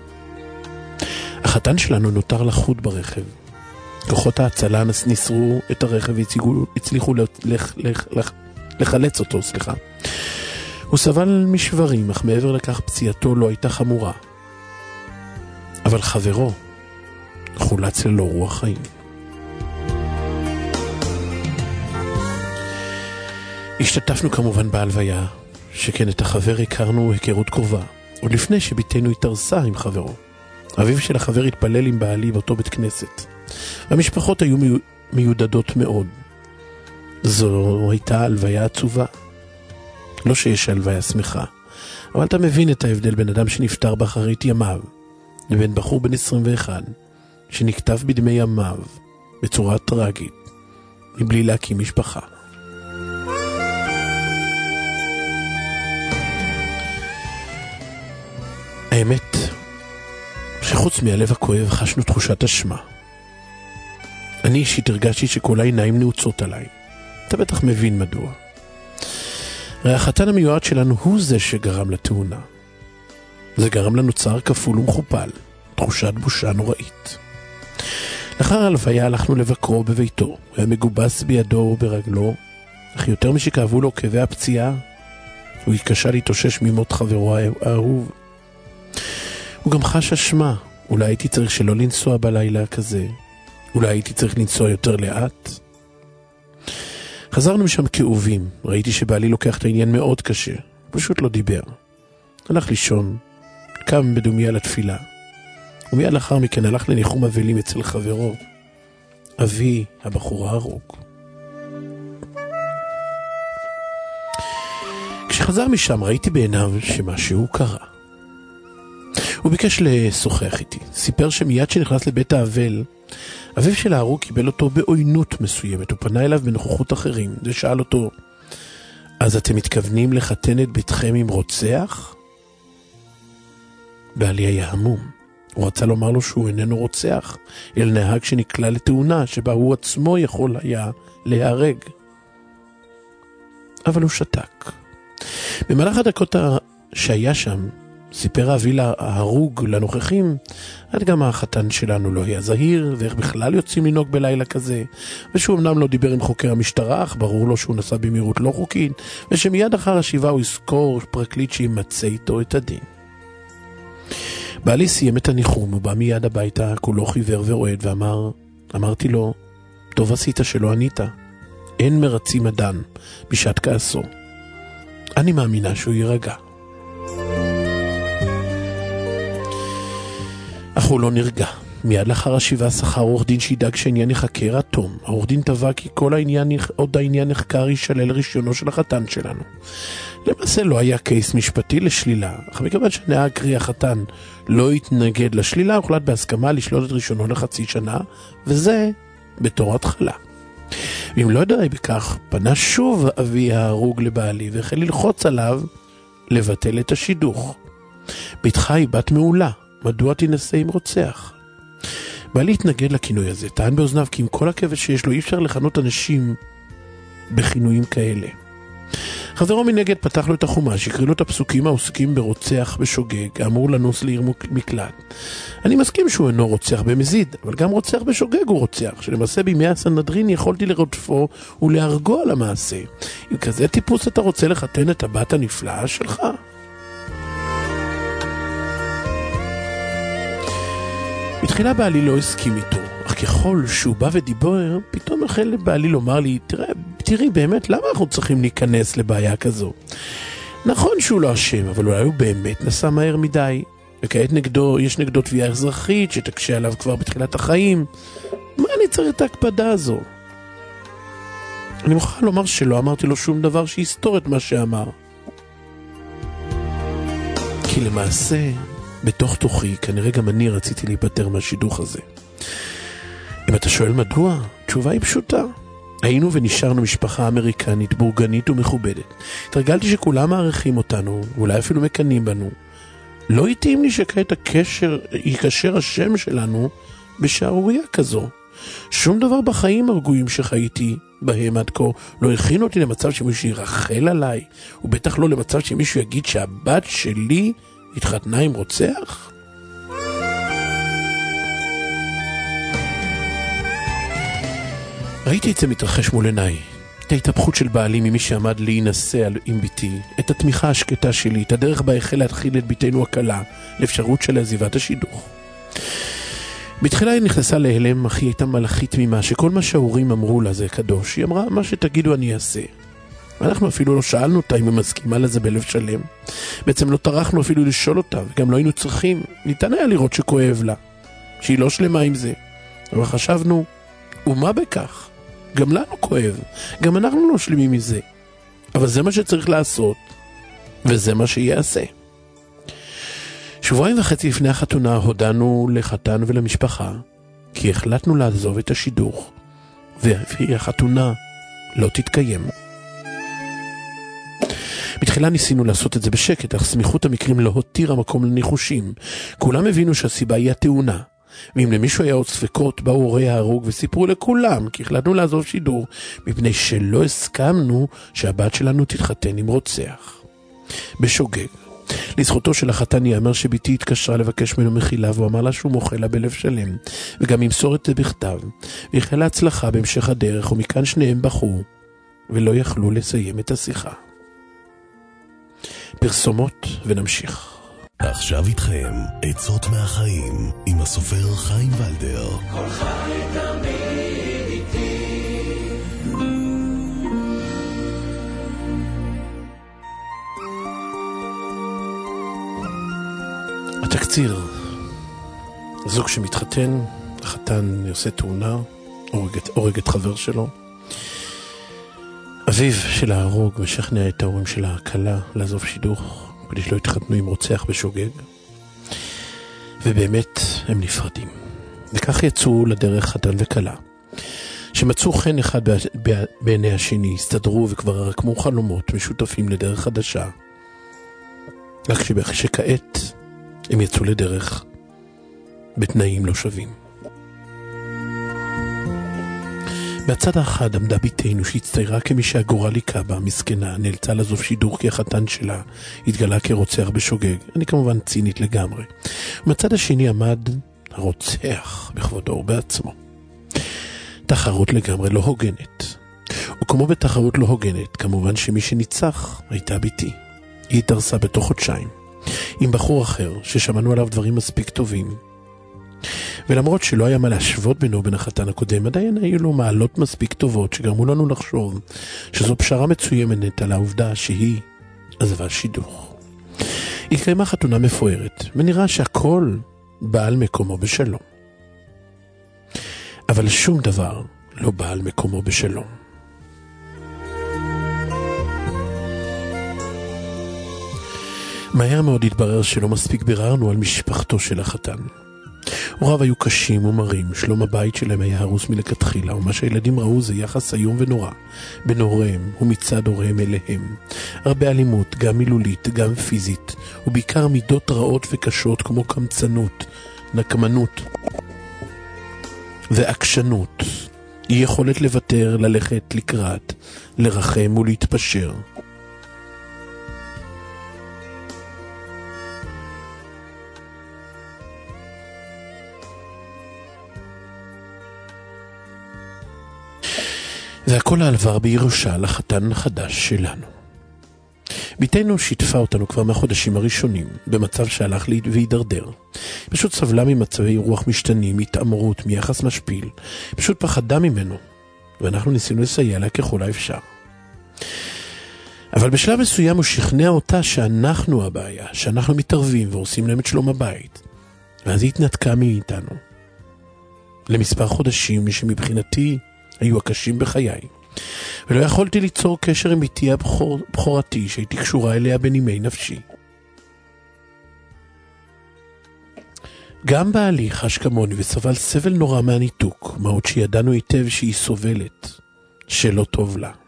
החתן שלנו נותר לחוד ברכב. כוחות ההצלה ניסרו את הרכב והצליחו לח, לח, לח, לחלץ אותו, סליחה. הוא סבל משברים, אך מעבר לכך פציעתו לא הייתה חמורה. אבל חברו חולץ ללא רוח חיים. השתתפנו כמובן בהלוויה, שכן את החבר הכרנו היכרות קרובה, עוד לפני שביתנו התארסה עם חברו. אביו של החבר התפלל עם בעלי באותו בית כנסת. המשפחות היו מיודדות מאוד. זו הייתה הלוויה עצובה. לא שיש הלוויה שמחה, אבל אתה מבין את ההבדל בין אדם שנפטר באחרית ימיו, לבין בחור בן עשרים ואחת, שנכתב בדמי ימיו, בצורה טרגית, מבלי להקים משפחה. האמת, שחוץ מהלב הכואב חשנו תחושת אשמה. אני אישית הרגשתי שכל העיניים נעוצות עליי. אתה בטח מבין מדוע. הרי החתן המיועד שלנו הוא זה שגרם לתאונה. זה גרם לנו צער כפול ומכופל, תחושת בושה נוראית. לאחר ההלוויה הלכנו לבקרו בביתו. הוא היה מגובס בידו וברגלו, אך יותר משכאבו לו כאבי הפציעה, הוא התקשה להתאושש ממות חברו האהוב. הוא גם חש אשמה. אולי הייתי צריך שלא לנסוע בלילה כזה. אולי הייתי צריך לנסוע יותר לאט. חזרנו משם כאובים. ראיתי שבעלי לוקח את העניין מאוד קשה. פשוט לא דיבר. הלך לישון, קם בדומיה לתפילה. ומיד לאחר מכן הלך לניחום אבלים אצל חברו, אבי הבחור ההרוג. כשחזר משם ראיתי בעיניו שמשהו קרה. הוא ביקש לשוחח איתי. סיפר שמיד שנכנס לבית האבל, אביו של ההרוג קיבל אותו בעוינות מסוימת. הוא פנה אליו בנוכחות אחרים ושאל אותו, אז אתם מתכוונים לחתן את ביתכם עם רוצח? בעלי היה המום. הוא רצה לומר לו שהוא איננו רוצח, אלא נהג שנקלע לתאונה שבה הוא עצמו יכול היה להיהרג. אבל הוא שתק. במהלך הדקות שהיה שם, סיפר אבי להרוג לנוכחים, עד גם החתן שלנו לא היה זהיר, ואיך בכלל יוצאים לנהוג בלילה כזה, ושהוא אמנם לא דיבר עם חוקר המשטרה, אך ברור לו שהוא נסע במהירות לא חוקית, ושמיד אחר השבעה הוא יזכור פרקליט שימצא איתו את הדין. בעלי סיים את הניחום, הוא בא מיד הביתה, כולו חיוור ורועד, ואמר, אמרתי לו, טוב עשית שלא ענית. אין מרצים אדם בשעת כעסו. אני מאמינה שהוא יירגע. אך הוא לא נרגע. מיד לאחר השבעה שכר עורך דין שידאג שהעניין יחקר עד תום. העורך דין טבע כי כל העניין, עוד העניין נחקר יישלל רישיונו של החתן שלנו. למעשה לא היה קייס משפטי לשלילה, אך מכיוון שנהג קרי החתן לא התנגד לשלילה, הוחלט בהסכמה לשלול את רישיונו לחצי שנה, וזה בתור התחלה. ואם לא ידעי בכך, פנה שוב אבי ההרוג לבעלי, והחל ללחוץ עליו לבטל את השידוך. ביתך היא בת מעולה, מדוע תנסה עם רוצח? בעלי התנגד לכינוי הזה, טען באוזניו כי עם כל הכבש שיש לו אי אפשר לכנות אנשים בכינויים כאלה. חברו מנגד פתח לו את החומש, הקריא לו את הפסוקים העוסקים ברוצח בשוגג, אמור לנוס לעיר מקלט. אני מסכים שהוא אינו רוצח במזיד, אבל גם רוצח בשוגג הוא רוצח, שלמעשה בימי הסנהדרין יכולתי לרודפו ולהרגו על המעשה. אם כזה טיפוס אתה רוצה לחתן את הבת הנפלאה שלך? בתחילה בעלי לא הסכים איתו, אך ככל שהוא בא ודיבר, פתאום החל בעלי לומר לי, תראה, תראי באמת, למה אנחנו צריכים להיכנס לבעיה כזו? נכון שהוא לא אשם, אבל אולי הוא באמת נסע מהר מדי, וכעת נגדו, יש נגדו תביעה אזרחית שתקשה עליו כבר בתחילת החיים. מה אני צריך את ההקפדה הזו? אני מוכרח לומר שלא אמרתי לו שום דבר שיסתור את מה שאמר. כי למעשה, בתוך תוכי, כנראה גם אני רציתי להיפטר מהשידוך הזה. אם אתה שואל מדוע, תשובה היא פשוטה. היינו ונשארנו משפחה אמריקנית, בורגנית ומכובדת. התרגלתי שכולם מעריכים אותנו, ואולי אפילו מקנים בנו. לא התאים לי שכעת הקשר, יקשר השם שלנו בשערוריה כזו. שום דבר בחיים הרגועים שחייתי בהם עד כה לא הכין אותי למצב שמישהו ירחל עליי, ובטח לא למצב שמישהו יגיד שהבת שלי התחתנה עם רוצח? ראיתי את זה מתרחש מול עיניי. את ההתהפכות של בעלי ממי שעמד להינשא עם ביתי, את התמיכה השקטה שלי, את הדרך בה החל להתחיל את ביתנו הקלה, לאפשרות של עזיבת השידוך. בתחילה היא נכנסה להלם, אך היא הייתה מלאכית ממה, שכל מה שההורים אמרו לה זה קדוש. היא אמרה, מה שתגידו אני אעשה. אנחנו אפילו לא שאלנו אותה אם היא מסכימה לזה בלב שלם. בעצם לא טרחנו אפילו לשאול אותה, וגם לא היינו צריכים. ניתן היה לראות שכואב לה, שהיא לא שלמה עם זה. אבל חשבנו, ומה בכך? גם לנו כואב, גם אנחנו לא שלמים מזה. אבל זה מה שצריך לעשות, וזה מה שיעשה. שבועיים וחצי לפני החתונה הודענו לחתן ולמשפחה, כי החלטנו לעזוב את השידוך, והחתונה לא תתקיים. בתחילה ניסינו לעשות את זה בשקט, אך סמיכות המקרים לא הותירה מקום לניחושים. כולם הבינו שהסיבה היא התאונה. ואם למישהו היה עוד ספקות, באו הורי ההרוג וסיפרו לכולם כי החלטנו לעזוב שידור, מפני שלא הסכמנו שהבת שלנו תתחתן עם רוצח. בשוגג. לזכותו של החתן יאמר שביתי התקשרה לבקש ממנו מחילה, והוא אמר לה שהוא מוחה לה בלב שלם, וגם ימסור את זה בכתב, ויחלה הצלחה בהמשך הדרך, ומכאן שניהם בחו, ולא יכלו לסיים את השיחה. פרסומות ונמשיך. עכשיו איתכם עצות מהחיים עם הסופר חיים ולדר. כל חי תמיד איתי. התקציר. זוג שמתחתן, החתן עושה תאונה, הורג את, הורג את חבר שלו. אביו של ההרוג משכנע את ההורים של הכלה לעזוב שידוך, כדי שלא יתחתנו עם רוצח בשוגג. ובאמת הם נפרדים. וכך יצאו לדרך חתן וכלה, שמצאו חן אחד בעיני השני, הסתדרו וכבר רקמו חלומות משותפים לדרך חדשה. רק שכעת הם יצאו לדרך בתנאים לא שווים. מהצד האחד עמדה ביתנו שהצטיירה כמי שהגורל היכה בה, מסכנה, נאלצה לעזוב שידור כי החתן שלה התגלה כרוצח בשוגג. אני כמובן צינית לגמרי. מהצד השני עמד הרוצח בכבודו ובעצמו. תחרות לגמרי לא הוגנת. וכמו בתחרות לא הוגנת, כמובן שמי שניצח הייתה ביתי. היא התארסה בתוך חודשיים עם בחור אחר ששמענו עליו דברים מספיק טובים. ולמרות שלא היה מה להשוות בינו בין החתן הקודם, עדיין היו לו מעלות מספיק טובות שגרמו לנו לחשוב שזו פשרה מצוינת על העובדה שהיא עזבה שידוך. התקיימה חתונה מפוארת, ונראה שהכל בא על מקומו בשלום. אבל שום דבר לא בא על מקומו בשלום. מהר מאוד התברר שלא מספיק ביררנו על משפחתו של החתן. הוריו היו קשים ומרים, שלום הבית שלהם היה הרוס מלכתחילה, ומה שהילדים ראו זה יחס איום ונורא בין הוריהם ומצד הוריהם אליהם. הרבה אלימות, גם מילולית, גם פיזית, ובעיקר מידות רעות וקשות כמו קמצנות, נקמנות ועקשנות. היא יכולת לוותר, ללכת לקראת, לרחם ולהתפשר. והכל העבר בירושה לחתן החדש שלנו. ביתנו שיתפה אותנו כבר מהחודשים הראשונים, במצב שהלך והידרדר. פשוט סבלה ממצבי רוח משתנים, התאמרות, מיחס משפיל. פשוט פחדה ממנו, ואנחנו ניסינו לסייע לה ככל האפשר. אבל בשלב מסוים הוא שכנע אותה שאנחנו הבעיה, שאנחנו מתערבים ועושים להם את שלום הבית. ואז היא התנתקה מאיתנו. למספר חודשים, מי שמבחינתי היו הקשים בחיי. ולא יכולתי ליצור קשר עם ביתי הבחור, בחורתי שהייתי קשורה אליה בנימי נפשי. גם בעלי חש כמוני וסבל סבל נורא מהניתוק, מעות שידענו היטב שהיא סובלת, שלא טוב לה.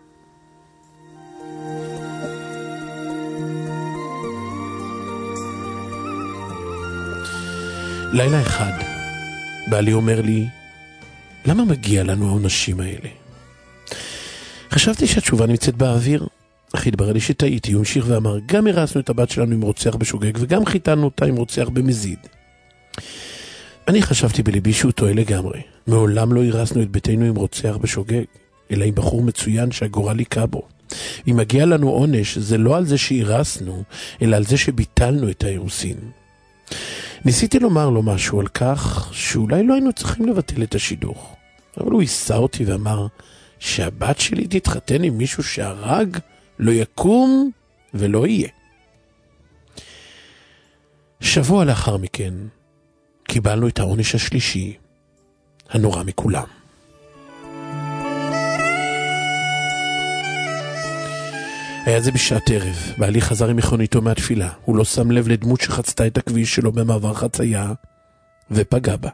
לילה אחד, בעלי אומר לי, למה מגיע לנו העונשים האלה? חשבתי שהתשובה נמצאת באוויר, אך התברר לי שטעיתי. הוא המשיך ואמר, גם הרסנו את הבת שלנו עם רוצח בשוגג, וגם חיתנו אותה עם רוצח במזיד. אני חשבתי בליבי שהוא טועה לגמרי. מעולם לא הרסנו את ביתנו עם רוצח בשוגג, אלא עם בחור מצוין שהגורל היכה בו. אם מגיע לנו עונש, זה לא על זה שהרסנו, אלא על זה שביטלנו את האירוסין. ניסיתי לומר לו משהו על כך שאולי לא היינו צריכים לבטל את השידוך. אבל הוא ייסע אותי ואמר שהבת שלי תתחתן עם מישהו שהרג, לא יקום ולא יהיה. שבוע לאחר מכן קיבלנו את העונש השלישי, הנורא מכולם. היה זה בשעת ערב, בעלי חזר עם מכוניתו מהתפילה. הוא לא שם לב לדמות שחצתה את הכביש שלו במעבר חצייה ופגע בה.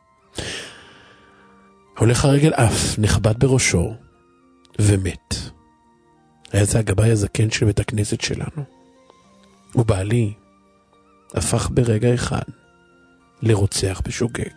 הולך הרגל אף, נחבט בראשו ומת. היה זה הגבאי הזקן של בית הכנסת שלנו. ובעלי הפך ברגע אחד לרוצח בשוגג.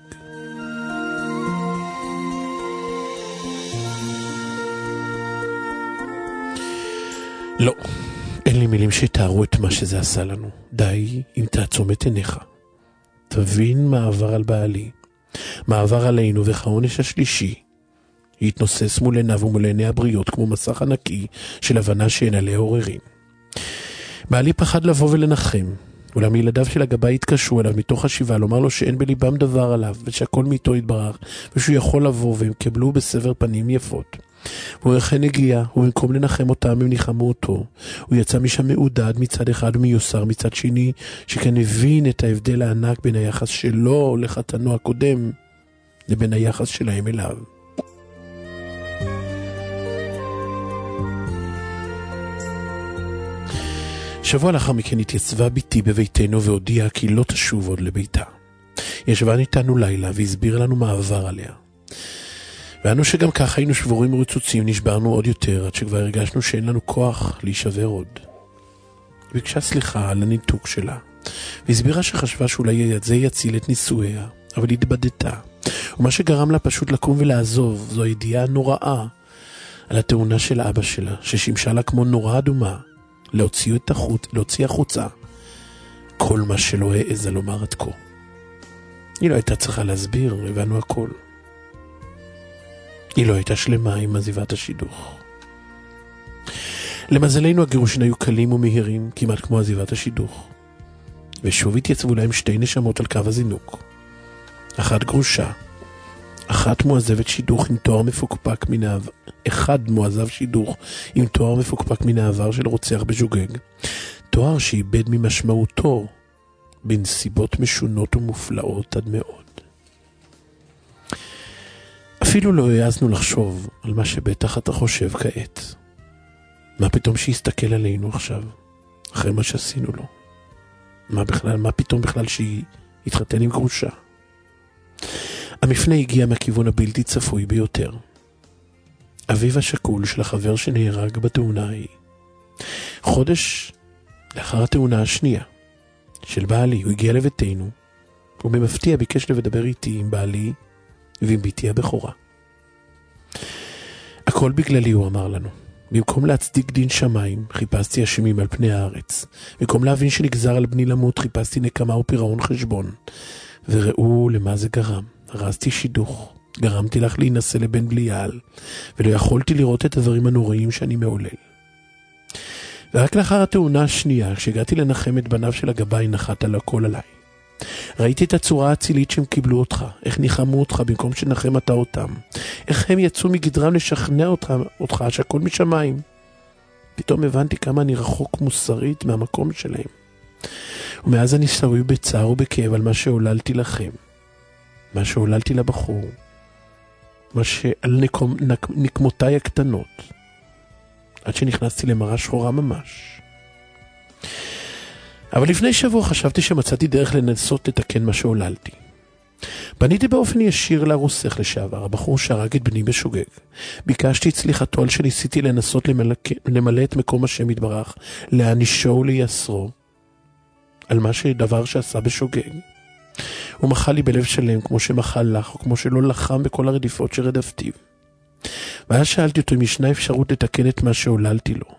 לא, אין לי מילים שתארו את מה שזה עשה לנו. די אם תעצום את עיניך. תבין מה עבר על בעלי, מה עבר עלינו, וכעונש השלישי יתנוסס מול עיניו ומול עיני הבריות כמו מסך ענקי של הבנה שאין עליה עוררין. בעלי פחד לבוא ולנחם, אולם ילדיו של הגבאי התקשרו אליו מתוך השיבה לומר לו שאין בליבם דבר עליו ושהכל מאיתו יתברך ושהוא יכול לבוא, והם קיבלו בסבר פנים יפות. הוא אכן הגיע, ובמקום לנחם אותם הם ניחמו אותו. הוא יצא משם מעודד מצד אחד ומיוסר מצד שני, שכן הבין את ההבדל הענק בין היחס שלו לחתנו הקודם לבין היחס שלהם אליו. שבוע לאחר מכן התייצבה ביתי בביתנו והודיעה כי לא תשוב עוד לביתה. ישבה איתנו לילה והסביר לנו מה עבר עליה. ואנו שגם ככה היינו שבורים ורצוצים, נשברנו עוד יותר עד שכבר הרגשנו שאין לנו כוח להישבר עוד. היא ביקשה סליחה על הניתוק שלה, והסבירה שחשבה שאולי זה יציל את נישואיה, אבל התבדתה. ומה שגרם לה פשוט לקום ולעזוב זו הידיעה הנוראה על התאונה של אבא שלה, ששימשה לה כמו נורה אדומה, להוציא את החוץ, להוציא החוצה כל מה שלא העזה לומר עד כה. היא לא הייתה צריכה להסביר, הבנו הכל. היא לא הייתה שלמה עם עזיבת השידוך. למזלנו הגירושין היו קלים ומהירים, כמעט כמו עזיבת השידוך. ושוב התייצבו להם שתי נשמות על קו הזינוק. אחת גרושה, אחת מועזבת שידוך עם תואר מפוקפק מן העבר, אחד מועזב שידוך עם תואר מפוקפק מן העבר של רוצח בשוגג. תואר שאיבד ממשמעותו בנסיבות משונות ומופלאות עד מאוד. אפילו לא העזנו לחשוב על מה שבטח אתה חושב כעת. מה פתאום שיסתכל עלינו עכשיו, אחרי מה שעשינו לו? מה בכלל, מה פתאום בכלל שהיא התחתן עם גרושה? המפנה הגיע מהכיוון הבלתי צפוי ביותר. אביו השכול של החבר שנהרג בתאונה ההיא. חודש לאחר התאונה השנייה של בעלי, הוא הגיע לביתנו, ובמפתיע ביקש לדבר איתי עם בעלי ועם ביתי הבכורה. הכל בגללי, הוא אמר לנו. במקום להצדיק דין שמיים, חיפשתי אשמים על פני הארץ. במקום להבין שנגזר על בני למות, חיפשתי נקמה ופירעון חשבון. וראו למה זה גרם. הרסתי שידוך, גרמתי לך להינשא לבן בליעל, ולא יכולתי לראות את הדברים הנוראים שאני מעולל. ורק לאחר התאונה השנייה, כשהגעתי לנחם את בניו של הגבאי, נחת על הכל עליי. ראיתי את הצורה האצילית שהם קיבלו אותך, איך ניחמו אותך במקום שנחם אתה אותם, איך הם יצאו מגדרם לשכנע אותך, אותך שהכל משמיים. פתאום הבנתי כמה אני רחוק מוסרית מהמקום שלהם. ומאז אני שרוי בצער ובכאב על מה שעוללתי לכם, מה שעוללתי לבחור, מה שעל נקום, נק, נקמותיי הקטנות, עד שנכנסתי למראה שחורה ממש. אבל לפני שבוע חשבתי שמצאתי דרך לנסות לתקן מה שעוללתי. פניתי באופן ישיר לרוסך לשעבר, הבחור שהרג את בני בשוגג. ביקשתי את סליחתו על שניסיתי לנסות למלא, למלא את מקום השם יתברך, להענישו ולייסרו, על מה שדבר שעשה בשוגג. הוא מחל לי בלב שלם כמו שמחל לך, או כמו שלא לחם בכל הרדיפות שרדפתיו. ואז שאלתי אותו אם ישנה אפשרות לתקן את מה שעוללתי לו.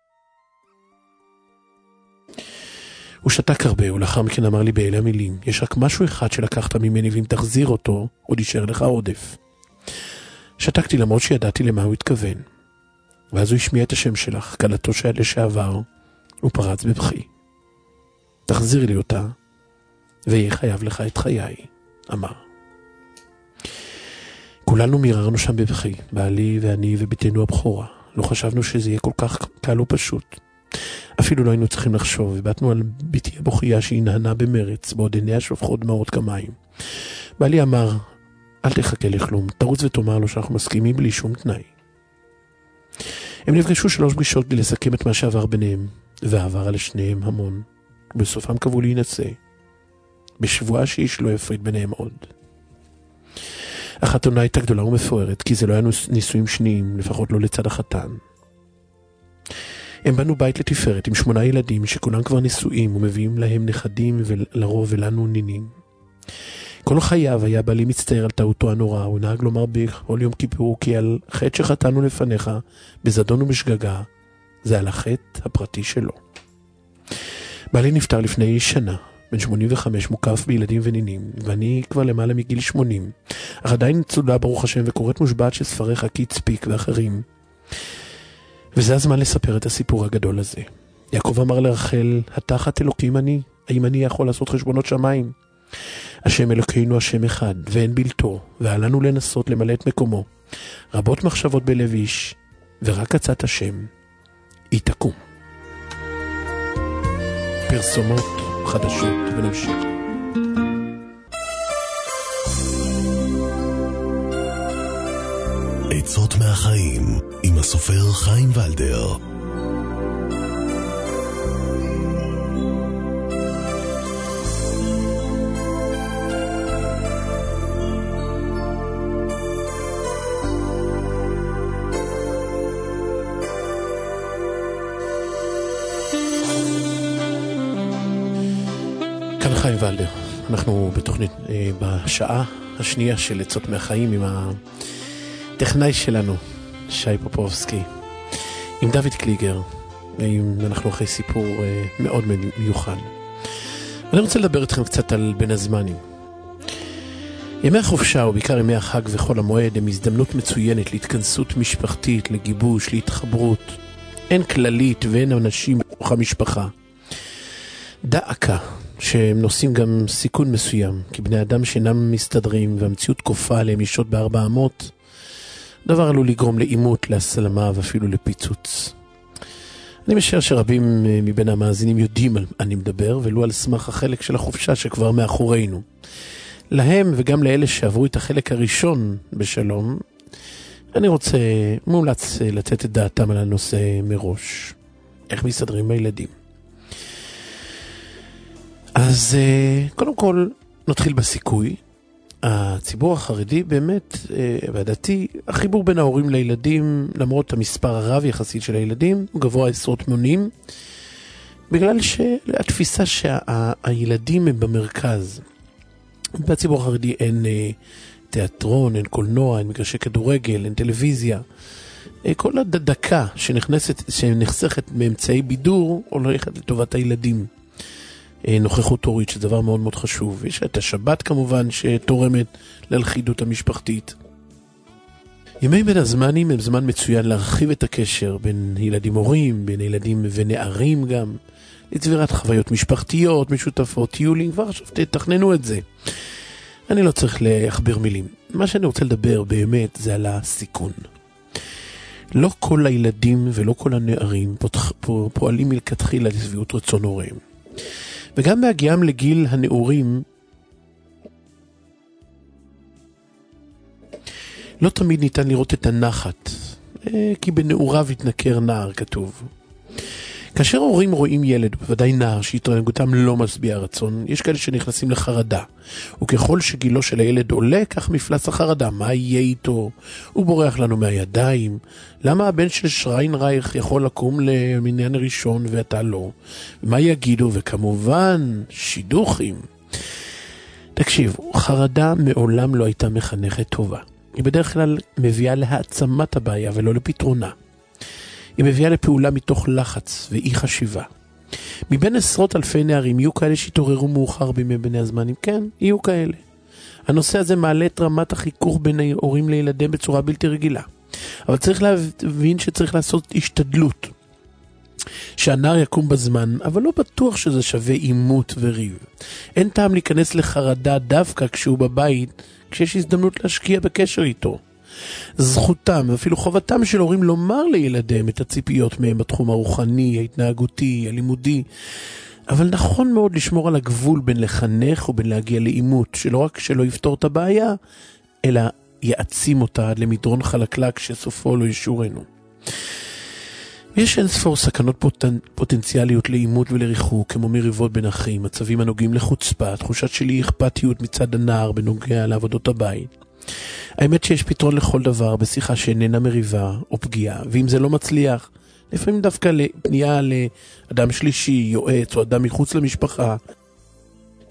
הוא שתק הרבה, ולאחר מכן אמר לי באלה המילים, יש רק משהו אחד שלקחת ממני, ואם תחזיר אותו, עוד יישאר לך עודף. שתקתי למרות שידעתי למה הוא התכוון. ואז הוא השמיע את השם שלך, קלתו שהיה לשעבר, הוא פרץ בבכי. תחזיר לי אותה, ויהיה חייב לך את חיי, אמר. כולנו מיררנו שם בבכי, בעלי ואני וביתנו הבכורה. לא חשבנו שזה יהיה כל כך קל ופשוט. אפילו לא היינו צריכים לחשוב, ובטנו על ביתי הבוכייה שהיא נהנה במרץ, בעוד עיניה שופכות דמעות כמים. בעלי אמר, אל תחכה לכלום, תרוץ ותאמר לו שאנחנו מסכימים בלי שום תנאי. הם נפגשו שלוש פגישות כדי לסכם את מה שעבר ביניהם, ועבר על שניהם המון. ובסופם קבעו להינשא, בשבועה שאיש לא יפריד ביניהם עוד. החתונה הייתה גדולה ומפוארת, כי זה לא היה נישואים שניים, לפחות לא לצד החתן. הם בנו בית לתפארת עם שמונה ילדים שכולם כבר נישואים ומביאים להם נכדים ולרוב ולנו נינים. כל חייו היה בעלי מצטער על טעותו הנורא, הוא נהג לומר בכל יום כיפור, כי על חטא שחטאנו לפניך, בזדון ובשגגה, זה על החטא הפרטי שלו. בעלי נפטר לפני שנה, בן שמונים וחמש, מוקף בילדים ונינים, ואני כבר למעלה מגיל שמונים, אך עדיין צולה ברוך השם וקוראת מושבעת של ספריך קיט ספיק ואחרים. וזה הזמן לספר את הסיפור הגדול הזה. יעקב אמר לרחל, התחת אלוקים אני, האם אני יכול לעשות חשבונות שמיים? השם אלוקינו השם אחד, ואין בלתו, ועלינו לנסות למלא את מקומו. רבות מחשבות בלב איש, ורק עצת השם, היא תקום. פרסומות חדשות ונמשיך. עצות מהחיים עם הסופר חיים ולדר. כאן חיים ולדר, אנחנו בתוכנית אה, בשעה השנייה של עצות מהחיים עם הטכנאי שלנו, שי פופובסקי, עם דוד קליגר, עם, אנחנו אחרי סיפור אה, מאוד מיוחד. אני רוצה לדבר איתכם קצת על בין הזמנים. ימי החופשה ובעיקר ימי החג וחול המועד הם הזדמנות מצוינת להתכנסות משפחתית, לגיבוש, להתחברות. אין כללית ואין אנשים או משפחה. דאקה שהם נושאים גם סיכון מסוים, כי בני אדם שאינם מסתדרים והמציאות כופה עליהם לשהות בארבע אמות, דבר עלול לגרום לאימות, להסלמה ואפילו לפיצוץ. אני משער שרבים מבין המאזינים יודעים על אני מדבר, ולא על סמך החלק של החופשה שכבר מאחורינו. להם וגם לאלה שעברו את החלק הראשון בשלום, אני רוצה מומלץ לתת את דעתם על הנושא מראש. איך מסתדרים הילדים? אז קודם כל נתחיל בסיכוי. הציבור החרדי באמת, והדתי, החיבור בין ההורים לילדים, למרות המספר הרב יחסית של הילדים, הוא גבוה עשרות מונים, בגלל שהתפיסה שהילדים הם במרכז. בציבור החרדי אין תיאטרון, אין קולנוע, אין מגרשי כדורגל, אין טלוויזיה. כל הדקה שנכנסת, שנחסכת מאמצעי בידור, הולכת לטובת הילדים. נוכחות הורית, שזה דבר מאוד מאוד חשוב. יש את השבת כמובן שתורמת ללכידות המשפחתית. ימי בין הזמנים הם זמן מצוין להרחיב את הקשר בין ילדים הורים, בין ילדים ונערים גם, לצבירת חוויות משפחתיות, משותפות, טיולים, כבר עכשיו תתכננו את זה. אני לא צריך להכביר מילים. מה שאני רוצה לדבר באמת זה על הסיכון. לא כל הילדים ולא כל הנערים פועלים מלכתחילה לשביעות רצון הוריהם. וגם בהגיעם לגיל הנעורים, לא תמיד ניתן לראות את הנחת, כי בנעוריו יתנכר נער כתוב. כאשר הורים רואים ילד, בוודאי נער, שהתרנגותם לא משביע רצון, יש כאלה שנכנסים לחרדה. וככל שגילו של הילד עולה, כך מפלס החרדה. מה יהיה איתו? הוא בורח לנו מהידיים. למה הבן של שריינרייך יכול לקום למניין ראשון ואתה לא? מה יגידו? וכמובן, שידוכים. תקשיבו, חרדה מעולם לא הייתה מחנכת טובה. היא בדרך כלל מביאה להעצמת הבעיה ולא לפתרונה. היא מביאה לפעולה מתוך לחץ ואי חשיבה. מבין עשרות אלפי נערים יהיו כאלה שהתעוררו מאוחר בימי בני הזמנים. כן, יהיו כאלה. הנושא הזה מעלה את רמת החיכוך בין ההורים לילדיהם בצורה בלתי רגילה. אבל צריך להבין שצריך לעשות השתדלות. שהנער יקום בזמן, אבל לא בטוח שזה שווה עימות וריב. אין טעם להיכנס לחרדה דווקא כשהוא בבית, כשיש הזדמנות להשקיע בקשר איתו. זכותם ואפילו חובתם של הורים לומר לילדיהם את הציפיות מהם בתחום הרוחני, ההתנהגותי, הלימודי, אבל נכון מאוד לשמור על הגבול בין לחנך ובין להגיע לאימות, שלא רק שלא יפתור את הבעיה, אלא יעצים אותה עד למדרון חלקלק שסופו לא ישורנו. יש אין ספור סכנות פוטנ... פוטנציאליות לאימות ולריחוק, כמו מריבות בין אחים, מצבים הנוגעים לחוצפה, תחושת שלי אכפתיות מצד הנער בנוגע לעבודות הבית. האמת שיש פתרון לכל דבר בשיחה שאיננה מריבה או פגיעה, ואם זה לא מצליח, לפעמים דווקא לפנייה לאדם שלישי, יועץ או אדם מחוץ למשפחה,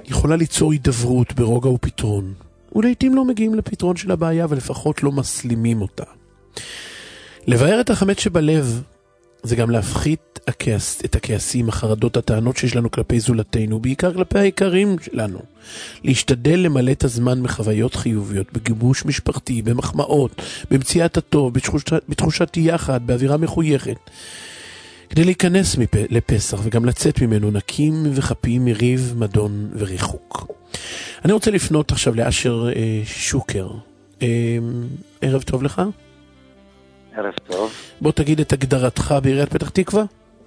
יכולה ליצור הידברות ברוגע ופתרון, ולעיתים לא מגיעים לפתרון של הבעיה, ולפחות לא מסלימים אותה. לבאר את החמץ שבלב, זה גם להפחית הכעס, את הכעסים, החרדות, הטענות שיש לנו כלפי זולתנו, בעיקר כלפי העיקרים שלנו. להשתדל למלא את הזמן מחוויות חיוביות, בגיבוש משפחתי, במחמאות, במציאת הטוב, בתחושת, בתחושת יחד, באווירה מחויכת. כדי להיכנס מפ... לפסח וגם לצאת ממנו נקים וחפים מריב, מדון וריחוק. אני רוצה לפנות עכשיו לאשר אה, שוקר. אה, ערב טוב לך. ערב טוב. בוא תגיד את הגדרתך בעיריית פתח תקווה.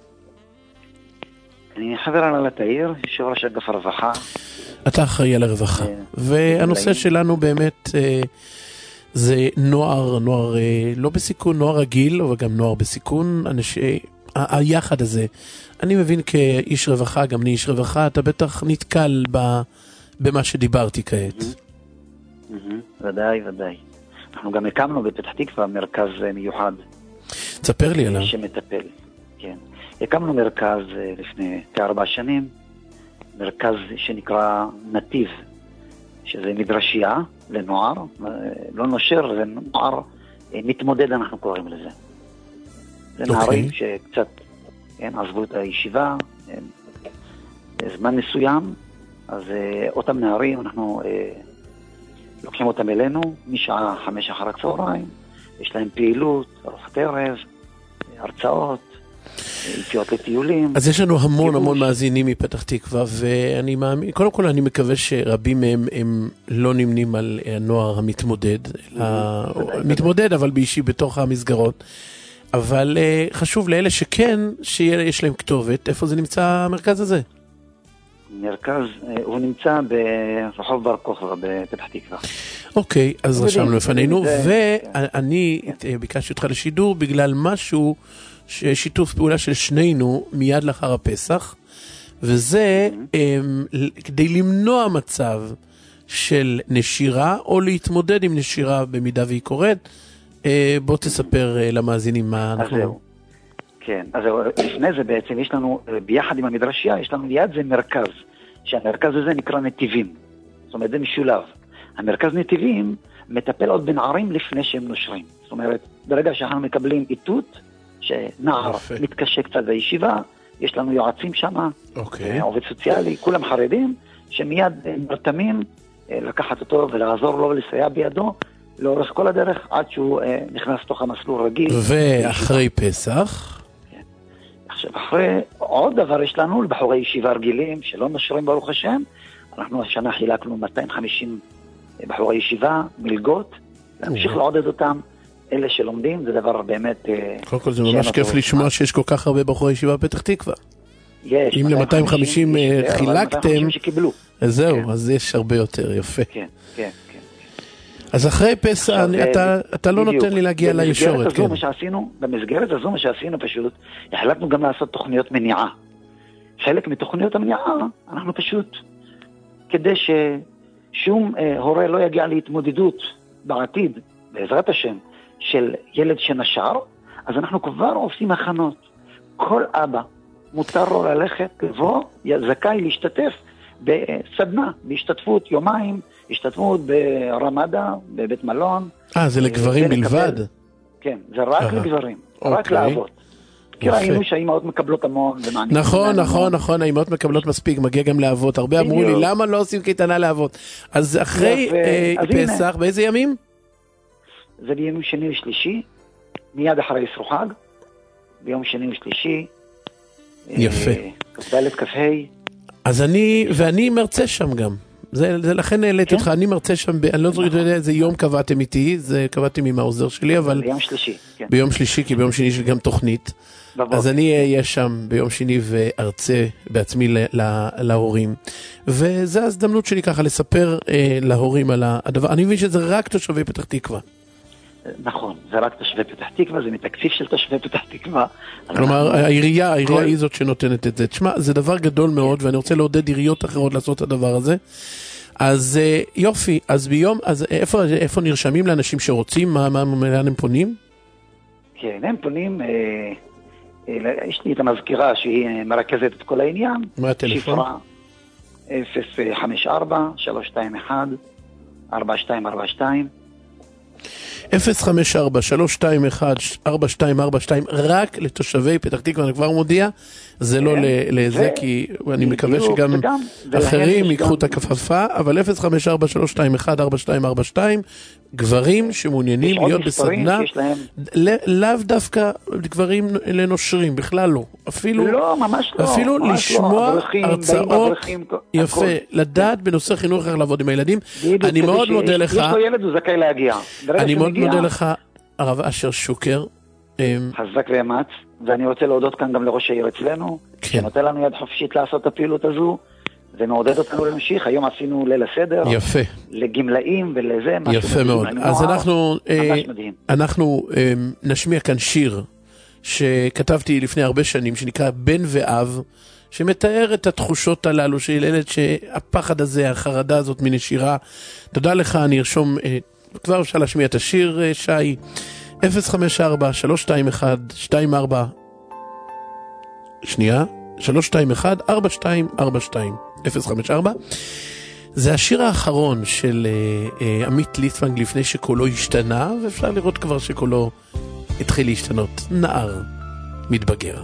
אני חבר הנהלת העיר, יושב ראש אגף הרווחה. אתה אחראי על הרווחה. והנושא שלנו באמת אה, זה נוער, נוער אה, לא בסיכון, נוער רגיל, אבל גם נוער בסיכון. אנשי, ה- היחד הזה, אני מבין כאיש רווחה, גם אני איש רווחה, אתה בטח נתקל ב, במה שדיברתי כעת. ודאי, ודאי. אנחנו גם הקמנו בפתח תקווה מרכז מיוחד. תספר לי עליו. שמטפל, כן. הקמנו מרכז לפני כארבע שנים, מרכז שנקרא נתיב, שזה מדרשייה לנוער, לא נושר, זה נוער מתמודד, אנחנו קוראים לזה. זה okay. נערים שקצת כן, עזבו את הישיבה, זמן מסוים, אז אותם נערים אנחנו לוקחים אותם אלינו משעה חמש אחר הצהריים, יש להם פעילות, ארוחת ערב, הרצאות, יציאות לטיולים. אז יש לנו המון גיבוש. המון מאזינים מפתח תקווה, ואני מאמין, קודם כל אני מקווה שרבים מהם הם לא נמנים על הנוער המתמודד, מתמודד אבל באישי בתוך המסגרות, אבל חשוב לאלה שכן, שיש להם כתובת, איפה זה נמצא המרכז הזה? מרכז, הוא נמצא ברחוב בר כוכבא בפתח תקווה. אוקיי, אז רשמנו לפנינו, ואני ביקשתי אותך לשידור בגלל משהו, שיתוף פעולה של שנינו מיד לאחר הפסח, וזה כדי למנוע מצב של נשירה, או להתמודד עם נשירה במידה והיא קורית. בוא תספר למאזינים מה אנחנו... כן, אז לפני זה בעצם יש לנו, ביחד עם המדרשייה, יש לנו ליד זה מרכז, שהמרכז הזה נקרא נתיבים. זאת אומרת, זה משולב. המרכז נתיבים מטפל עוד בנערים לפני שהם נושרים. זאת אומרת, ברגע שאנחנו מקבלים איתות, שנער מתקשה קצת בישיבה, יש לנו יועצים שם, okay. עובד סוציאלי, כולם חרדים, שמיד מרתמים לקחת אותו ולעזור לו ולסייע בידו, לאורך כל הדרך, עד שהוא נכנס תוך המסלול רגיל. ואחרי פסח? עכשיו, אחרי עוד דבר יש לנו, לבחורי ישיבה רגילים, שלא נושרים ברוך השם, אנחנו השנה חילקנו מאתיים וחמישים בחורי ישיבה, מלגות, להמשיך לעודד אותם, אלה שלומדים, זה דבר באמת... קודם כל זה ממש כיף לשמוע שיש כל כך הרבה בחורי ישיבה בפתח תקווה. יש. אם ל-מאתיים וחמישים חילקתם, שקיבלו. אז זהו, אז יש הרבה יותר, יפה. כן, כן, כן. אז אחרי פסח, אתה לא נותן לי להגיע לישורת, כן. במסגרת הזו מה שעשינו פשוט, החלטנו גם לעשות תוכניות מניעה. חלק מתוכניות המניעה, אנחנו פשוט, כדי ששום הורה לא יגיע להתמודדות בעתיד, בעזרת השם, של ילד שנשר, אז אנחנו כבר עושים הכנות. כל אבא מותר לו ללכת, לבוא, זכאי להשתתף בסדנה, בהשתתפות יומיים, השתתפות ברמדה, בבית מלון. אה, זה לגברים בלבד? כן, זה רק לגברים, רק לאבות. כי ראינו שהאימהות מקבלות המון. נכון, נכון, נכון, האימהות מקבלות מספיק, מגיע גם לאבות. הרבה אמרו לי, למה לא עושים קייטנה לאבות? אז אחרי פסח, באיזה ימים? זה ביום שני ושלישי, מיד אחרי אסרו חג, ביום שני ושלישי. יפה. כ"ד כ"ה. אז אני, ואני מרצה שם גם. זה, זה לכן העליתי אותך, אני מרצה שם, אני לא זוכר איזה יום קבעתם איתי, זה קבעתם עם העוזר שלי, אבל... ביום שלישי, כן. ביום שלישי, כי ביום שני יש גם תוכנית. אז אני אהיה שם ביום שני וארצה בעצמי להורים. וזו ההזדמנות שלי ככה לספר להורים על הדבר. אני מבין שזה רק תושבי פתח תקווה. נכון, זה רק תושבי פתח תקווה, זה מתקציב של תושבי פתח תקווה. כלומר, העירייה, העירייה היא זאת שנותנת את זה. תשמע, זה דבר גדול מאוד, ואני רוצה לעודד עיריות אחרות לעשות את הדבר הזה. אז יופי, אז ביום, אז איפה, איפה נרשמים לאנשים שרוצים? מה, מה, לאן הם פונים? כן, הם פונים, יש לי את המזכירה שהיא מרכזת את כל העניין. מה הטלפון? אפס חמש ארבע שלוש שתיים אחד ארבע שתיים ארבע שתיים. אפס חמש ארבע שלוש שתיים אחד ארבע שתיים ארבע שתיים, רק לתושבי פתח תקווה. אני כבר מודיע, זה לא לזה, כי אני מקווה שגם אחרים ייקחו את הכפפה, אבל אפס חמש ארבע שלוש שתיים אחד ארבע שתיים ארבע שתיים, גברים שמעוניינים להיות בסדנה, לאו דווקא גברים לנושרים, בכלל לא. אפילו אפילו לשמוע הרצאות, יפה, לדעת בנושא חינוך איך לעבוד עם הילדים. אני מאוד מודה לך. יש לו ילד, הוא זכאי להגיע. אני מאוד מודה לך, הרב אשר שוקר. חזק ואמץ, ואני רוצה להודות כאן גם לראש העיר אצלנו, שנותן לנו יד חופשית לעשות את הפעילות הזו, ומעודד אותנו להמשיך. היום עשינו ליל הסדר. יפה. לגמלאים ולזה. יפה מאוד. אז אנחנו, אנחנו נשמיע כאן שיר שכתבתי לפני הרבה שנים, שנקרא בן ואב, שמתאר את התחושות הללו של ילד, שהפחד הזה, החרדה הזאת מנשירה. תודה לך, אני ארשום, כבר אפשר להשמיע את השיר, שי. אפס חמש ארבע שלוש שתיים אחד שתיים ארבע שנייה שלוש שתיים אחד ארבע שתיים ארבע שתיים אפס חמש ארבע. זה השיר האחרון של uh, uh, עמית ליטפנג לפני שקולו השתנה, ואפשר לראות כבר שקולו התחיל להשתנות. נער מתבגר.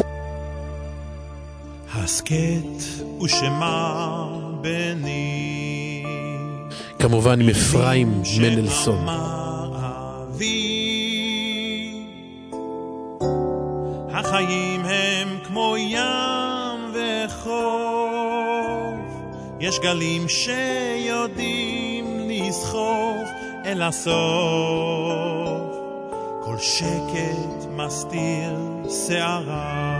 הסקט ושמה בני, כמובן עם אפרים מנלסון. החיים הם כמו ים וחוף, יש גלים שיודעים לסחוף אל הסוף, כל שקט מסתיר שערה,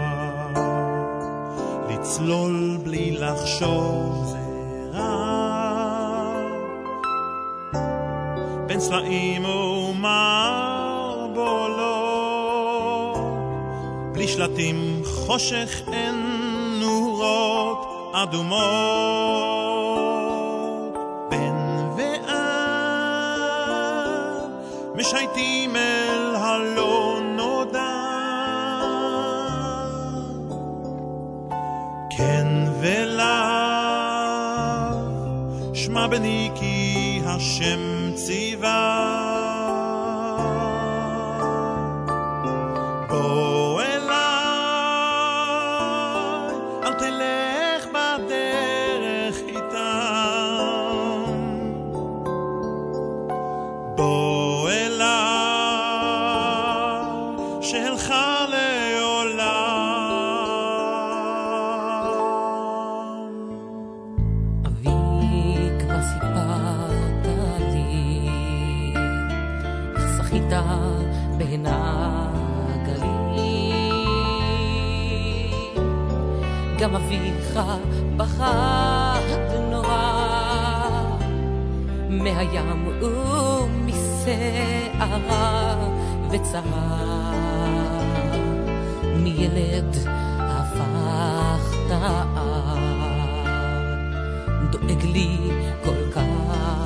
לצלול בלי לחשוב זה רע, בין סלעים ומערבולות, בלי שלטים חושך אין נורות אדומות, בן ואב משייטים אל הלא נודע, כן ולאו שמע בני כי השם ציווה, בוא אליי אל תלך בדרך איתם, בוא אליי שהלך לעולם. אבי כבר סיפרת לי איך שחית בין גם אביך בכה נורא מהים ומסערה וצרה, מילד הפכת דואג לי כל כך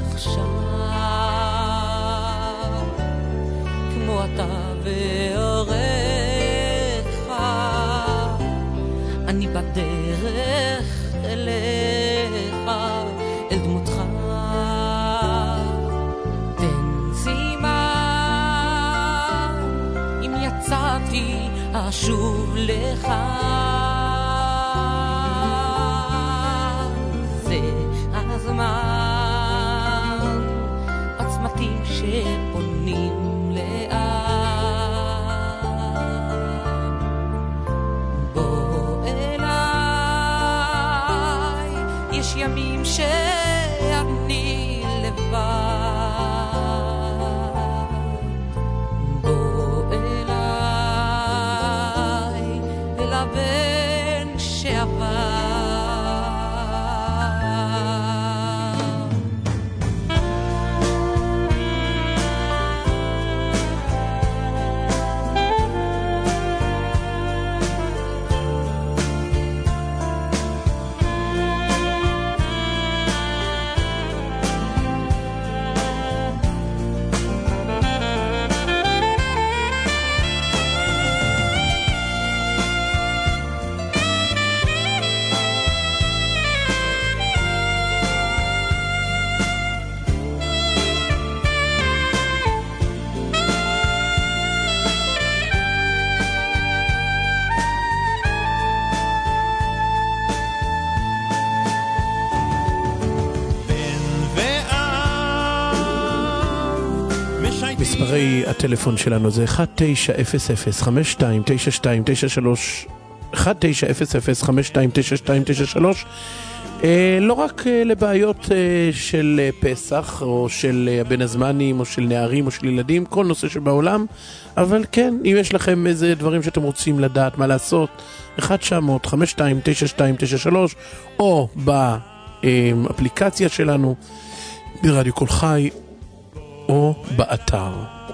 עכשיו, כמו אתה והוריך אני בדרך אליך, אל דמותך תן זימן, אם יצאתי אשוב לך, זה הזמן, עצמתים שפונים לאט, יש ימים שאני לבד, בוא אליי אל הבן שעבר. מספרי הטלפון שלנו זה אחת תשע אפס אפס חמש שתיים תשע שתיים תשע שלוש, אחת תשע אפס אפס חמש שתיים תשע שתיים תשע שלוש. אה, לא רק אה, לבעיות אה, של אה, פסח או של אה, בן הזמנים או של נערים או של ילדים, כל נושא שבעולם, אבל כן, אם יש לכם איזה דברים שאתם רוצים לדעת מה לעשות, אחת תשע אפס אפס חמש שתיים תשע שתיים תשע שלוש, או באפליקציה שלנו ברדיו כל חי או באתר.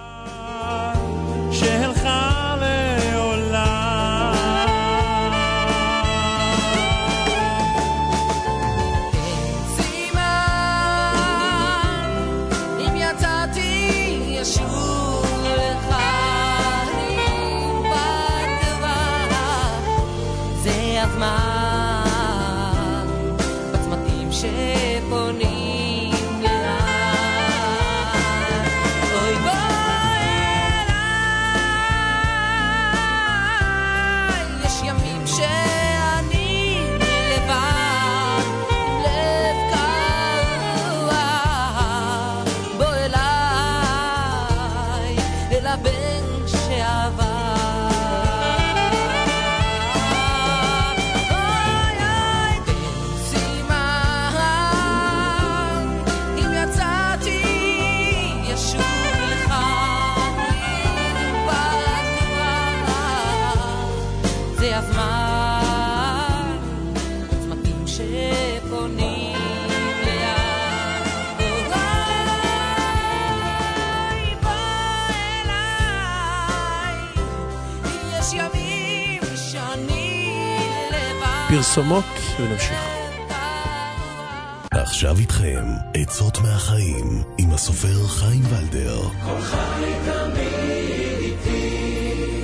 שהלכה לעולם סימן אם יצאתי ישוב לך עם בטבע זה הזמן בצמתים שפונים פרסומות ונמשיך. עכשיו איתכם עצות מהחיים עם הסופר חיים ולדר. כל חי תמיד איתי.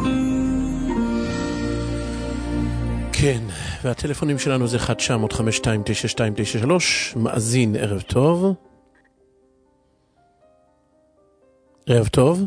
כן, והטלפונים שלנו זה אחת תשע אפס אפס חמש שתיים תשע שתיים תשע שלוש. מאזין, ערב טוב. ערב טוב.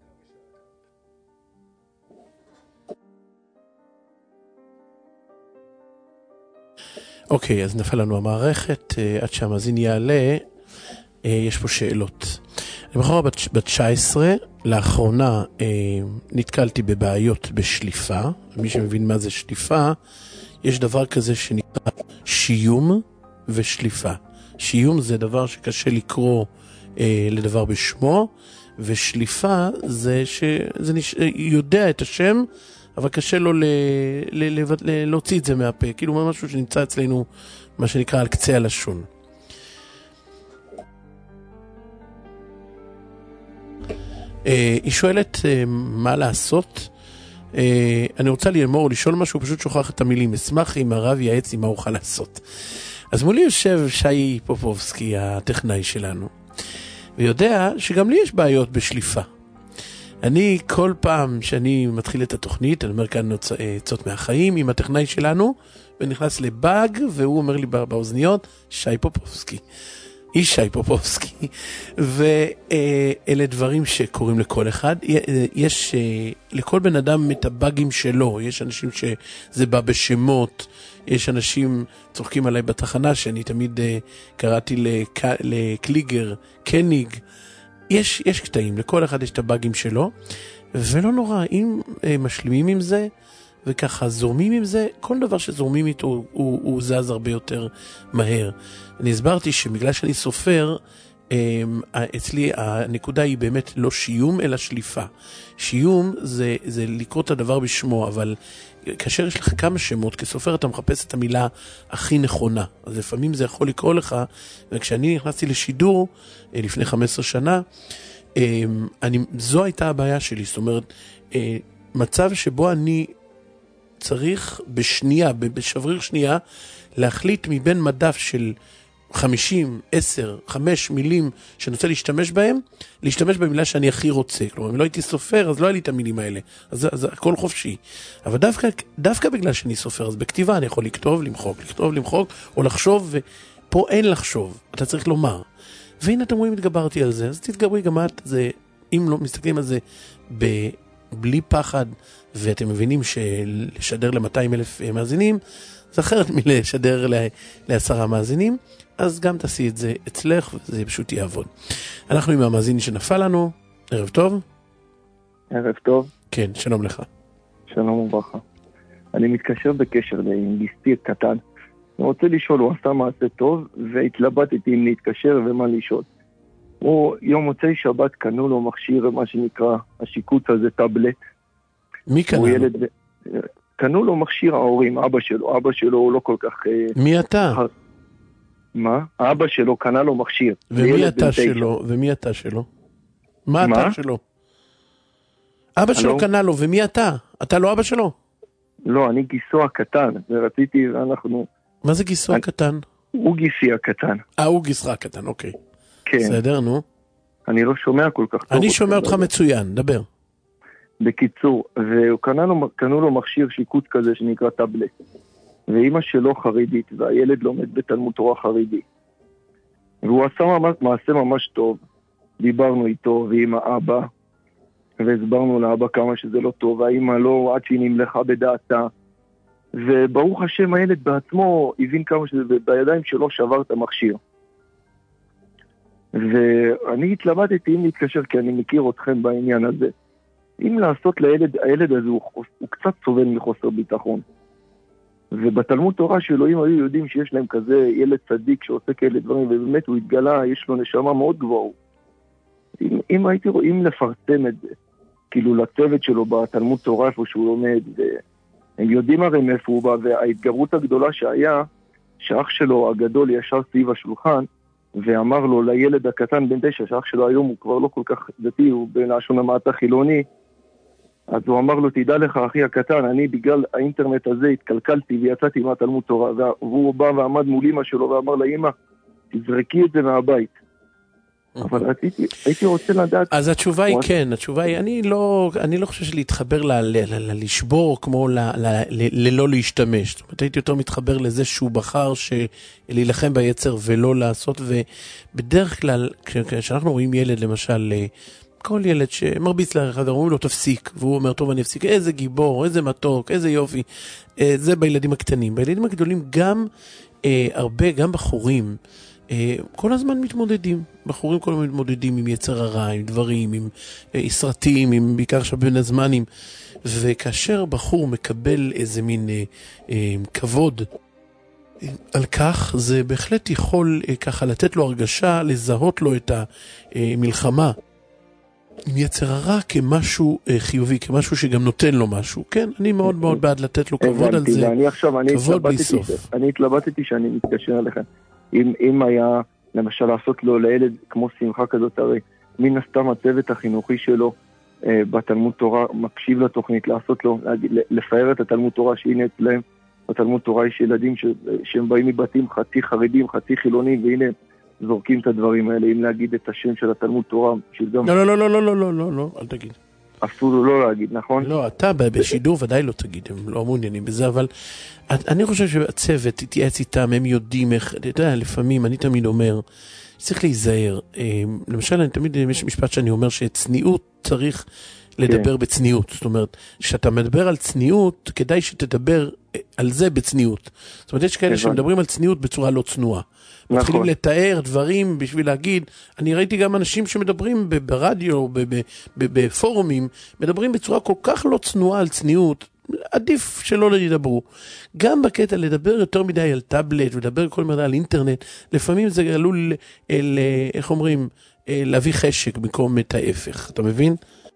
אוקיי, אז נפל לנו המערכת, עד שהמאזין יעלה, יש פה שאלות. אני בחורה בת תשע עשרה, לאחרונה נתקלתי בבעיות בשליפה, מי שמבין מה זה שליפה, יש דבר כזה שנקרא שיום ושליפה. שיום זה דבר שקשה לקרוא לדבר בשמו, ושליפה זה שזה יודע את השם, אבל קשה לו ל... ל... ל... ל... להוציא את זה מהפה, כאילו משהו שנמצא אצלנו, מה שנקרא על קצה הלשון. היא שואלת מה לעשות. אני רוצה ללמור, לשאול משהו, פשוט שוכח את המילים. אשמח אם הרב יעץ עם מה אוכל לעשות. אז מולי יושב שי פופובסקי, הטכנאי שלנו, ויודע שגם לי יש בעיות בשליפה. אני כל פעם שאני מתחיל את התוכנית, אני אומר כאן עצות מהחיים עם הטכנאי שלנו, ונכנס לבאג, והוא אומר לי באוזניות, שי פופובסקי. איש שי פופובסקי. ואלה דברים שקורים לכל אחד. יש לכל בן אדם את הבאגים שלו. יש אנשים שזה בא בשמות. יש אנשים צוחקים עליי בתחנה, שאני תמיד קראתי לקליגר, קניג. יש, יש קטעים, לכל אחד יש את הבאגים שלו, ולא נורא, אם משלימים עם זה, וככה זורמים עם זה, כל דבר שזורמים איתו הוא, הוא, הוא זז הרבה יותר מהר. אני הסברתי שבגלל שאני סופר, אצלי הנקודה היא באמת לא שיום, אלא שליפה. שיום זה, זה לקרוא את הדבר בשמו, אבל כאשר יש לך כמה שמות, כסופר אתה מחפש את המילה הכי נכונה. אז לפעמים זה יכול לקרוא לך, וכשאני נכנסתי לשידור, לפני חמש עשרה שנה, אני, זו הייתה הבעיה שלי. זאת אומרת, מצב שבו אני צריך בשנייה, בשבריר שנייה, להחליט מבין מדף של חמישים, עשר, חמש מילים שאני רוצה להשתמש בהם, להשתמש במילה שאני הכי רוצה. כלומר, אם לא הייתי סופר, אז לא היה לי את המילים האלה. אז, אז הכל חופשי. אבל דווקא, דווקא בגלל שאני סופר, אז בכתיבה אני יכול לכתוב, למחוק, לכתוב, למחוק, או לחשוב, ופה אין לחשוב. אתה צריך לומר. והנה אתם רואים, התגברתי על זה. אז תתגברי גם את, זה, אם לא מסתכלים על זה ב, בלי פחד, ואתם מבינים שלשדר ל-מאתיים אלף מאזינים, זה אחרת מלשדר לעשרה מאזינים, אז גם תעשי את זה אצלך, וזה פשוט יעבוד. אנחנו עם המאזין שנפל לנו, ערב טוב. ערב טוב. כן, שלום לך. שלום וברכה. אני מתקשר בקשר עם גיסתי קטן. אני רוצה לשאול, הוא עשה מעשה טוב, והתלבטתי אם להתקשר ומה לשאול. הוא יום מוצאי שבת קנו לו מכשיר, מה שנקרא, השיקוץ הזה, טאבלט. מי קנו? ילד... קנו לו מכשיר ההורים, אבא שלו. אבא שלו הוא לא כל כך... מי אתה? מה? האבא שלו קנה לו מכשיר. ומי אתה שלו? ומי אתה שלו? מה אתה שלו? אבא שלו קנה לו, ומי אתה? אתה לא אבא שלו? לא, אני גיסו הקטן, ורציתי, אנחנו... מה זה גיסו הקטן? הוא גיסי הקטן. אה, הוא גיסך הקטן, אוקיי. כן. בסדר, נו. אני לא שומע כל כך טוב. אני שומע אותך מצוין, דבר. בקיצור, וקנו לו מכשיר שיקוץ כזה שנקרא טאבלט. ואימא שלו חרדית, והילד לומד בתלמוד תורה חרדי. והוא עשה ממש, מעשה ממש טוב. דיברנו איתו ועם האבא, והסברנו לאבא כמה שזה לא טוב, והאימא לא, עד שהיא נמלכה בדעתה. וברוך השם, הילד בעצמו הבין כמה שזה, ובידיים שלו שבר את המכשיר. ואני התלבטתי אם להתקשר, כי אני מכיר אתכם בעניין הזה. אם לעשות לילד, הילד הזה הוא, הוא קצת סובל מחוסר ביטחון. ובתלמוד תורה שאלוהים היו יודעים שיש להם כזה ילד צדיק שעושה כאלה דברים, ובאמת הוא התגלה, יש לו נשמה מאוד גבוהה. אם, אם הייתי רואים לפרסם את זה, כאילו לצוות שלו בתלמוד תורה איפה שהוא לומד, והם יודעים הרי מאיפה הוא בא, וההתגרות הגדולה שהיה, שאח שלו הגדול ישר סביב השולחן, ואמר לו לילד הקטן בן תשע, שאח שלו היום הוא כבר לא כל כך דתי, הוא בלשון המעטה חילוני, אז הוא אמר לו, תדע לך אחי הקטן, אני בגלל האינטרנט הזה התקלקלתי ויצאתי מהתלמוד תורה, והוא בא ועמד מול אמא שלו ואמר לאמא, תזרקי את זה מהבית. אבל רציתי, הייתי רוצה לדעת... אז התשובה היא כן, התשובה היא, אני לא, אני לא חושב שלהתחבר לשבור כמו ללא להשתמש. זאת אומרת, הייתי יותר מתחבר לזה שהוא בחר להילחם ביצר ולא לעשות, ובדרך כלל, כשאנחנו רואים ילד למשל, כל ילד שמרביץ לאחד, אומרים לו תפסיק, והוא אומר, טוב, אני אפסיק, איזה גיבור, איזה מתוק, איזה יופי. זה בילדים הקטנים. בילדים הגדולים גם הרבה, גם בחורים, כל הזמן מתמודדים, בחורים כל הזמן מתמודדים עם יצר הרע, עם דברים, עם סרטים, עם בעיקר שבין הזמנים, וכאשר בחור מקבל איזה מין אה, אה, כבוד על כך, זה בהחלט יכול אה, ככה לתת לו הרגשה, לזהות לו את המלחמה עם יצר הרע כמשהו אה, חיובי, כמשהו שגם נותן לו משהו. כן, אני מאוד מאוד בעד לתת לו כבוד על זה, אני עכשיו, אני כבוד בלי סוף. אני התלבטתי שאני מתקשר אליכם. אם, אם היה, למשל, לעשות לו לילד כמו שמחה כזאת, הרי מן הסתם הצוות החינוכי שלו אה, בתלמוד תורה מקשיב לתוכנית, לעשות לו, לפאר את התלמוד תורה שהנה אצלהם, בתלמוד תורה יש ילדים ש, שהם באים מבתים חצי חרדים, חצי חילונים, והנה זורקים את הדברים האלה, אם להגיד את השם של התלמוד תורה, שגם... לא, לא, לא, לא, לא, לא, לא, לא, אל תגיד. אסור לו לא להגיד, נכון? לא, אתה בשידור ודאי לא תגיד, הם לא מעוניינים בזה, אבל אני חושב שהצוות תתייעץ איתם, הם יודעים איך, אתה יודע, לפעמים, אני תמיד אומר, צריך להיזהר. למשל, אני תמיד, יש משפט שאני אומר שצניעות צריך לדבר בצניעות. זאת אומרת, כשאתה מדבר על צניעות, כדאי שתדבר על זה בצניעות. זאת אומרת, יש כאלה שמדברים על צניעות בצורה לא צנועה. מתחילים לתאר דברים בשביל להגיד, אני ראיתי גם אנשים שמדברים ברדיו, בפורומים, מדברים בצורה כל כך לא צנועה על צניעות, עדיף שלא ידברו. גם בקטע לדבר יותר מדי על טאבלט, ולדבר כל מדי על אינטרנט, לפעמים זה עלול, איך אומרים, להביא חשק במקום את ההפך. אתה מבין?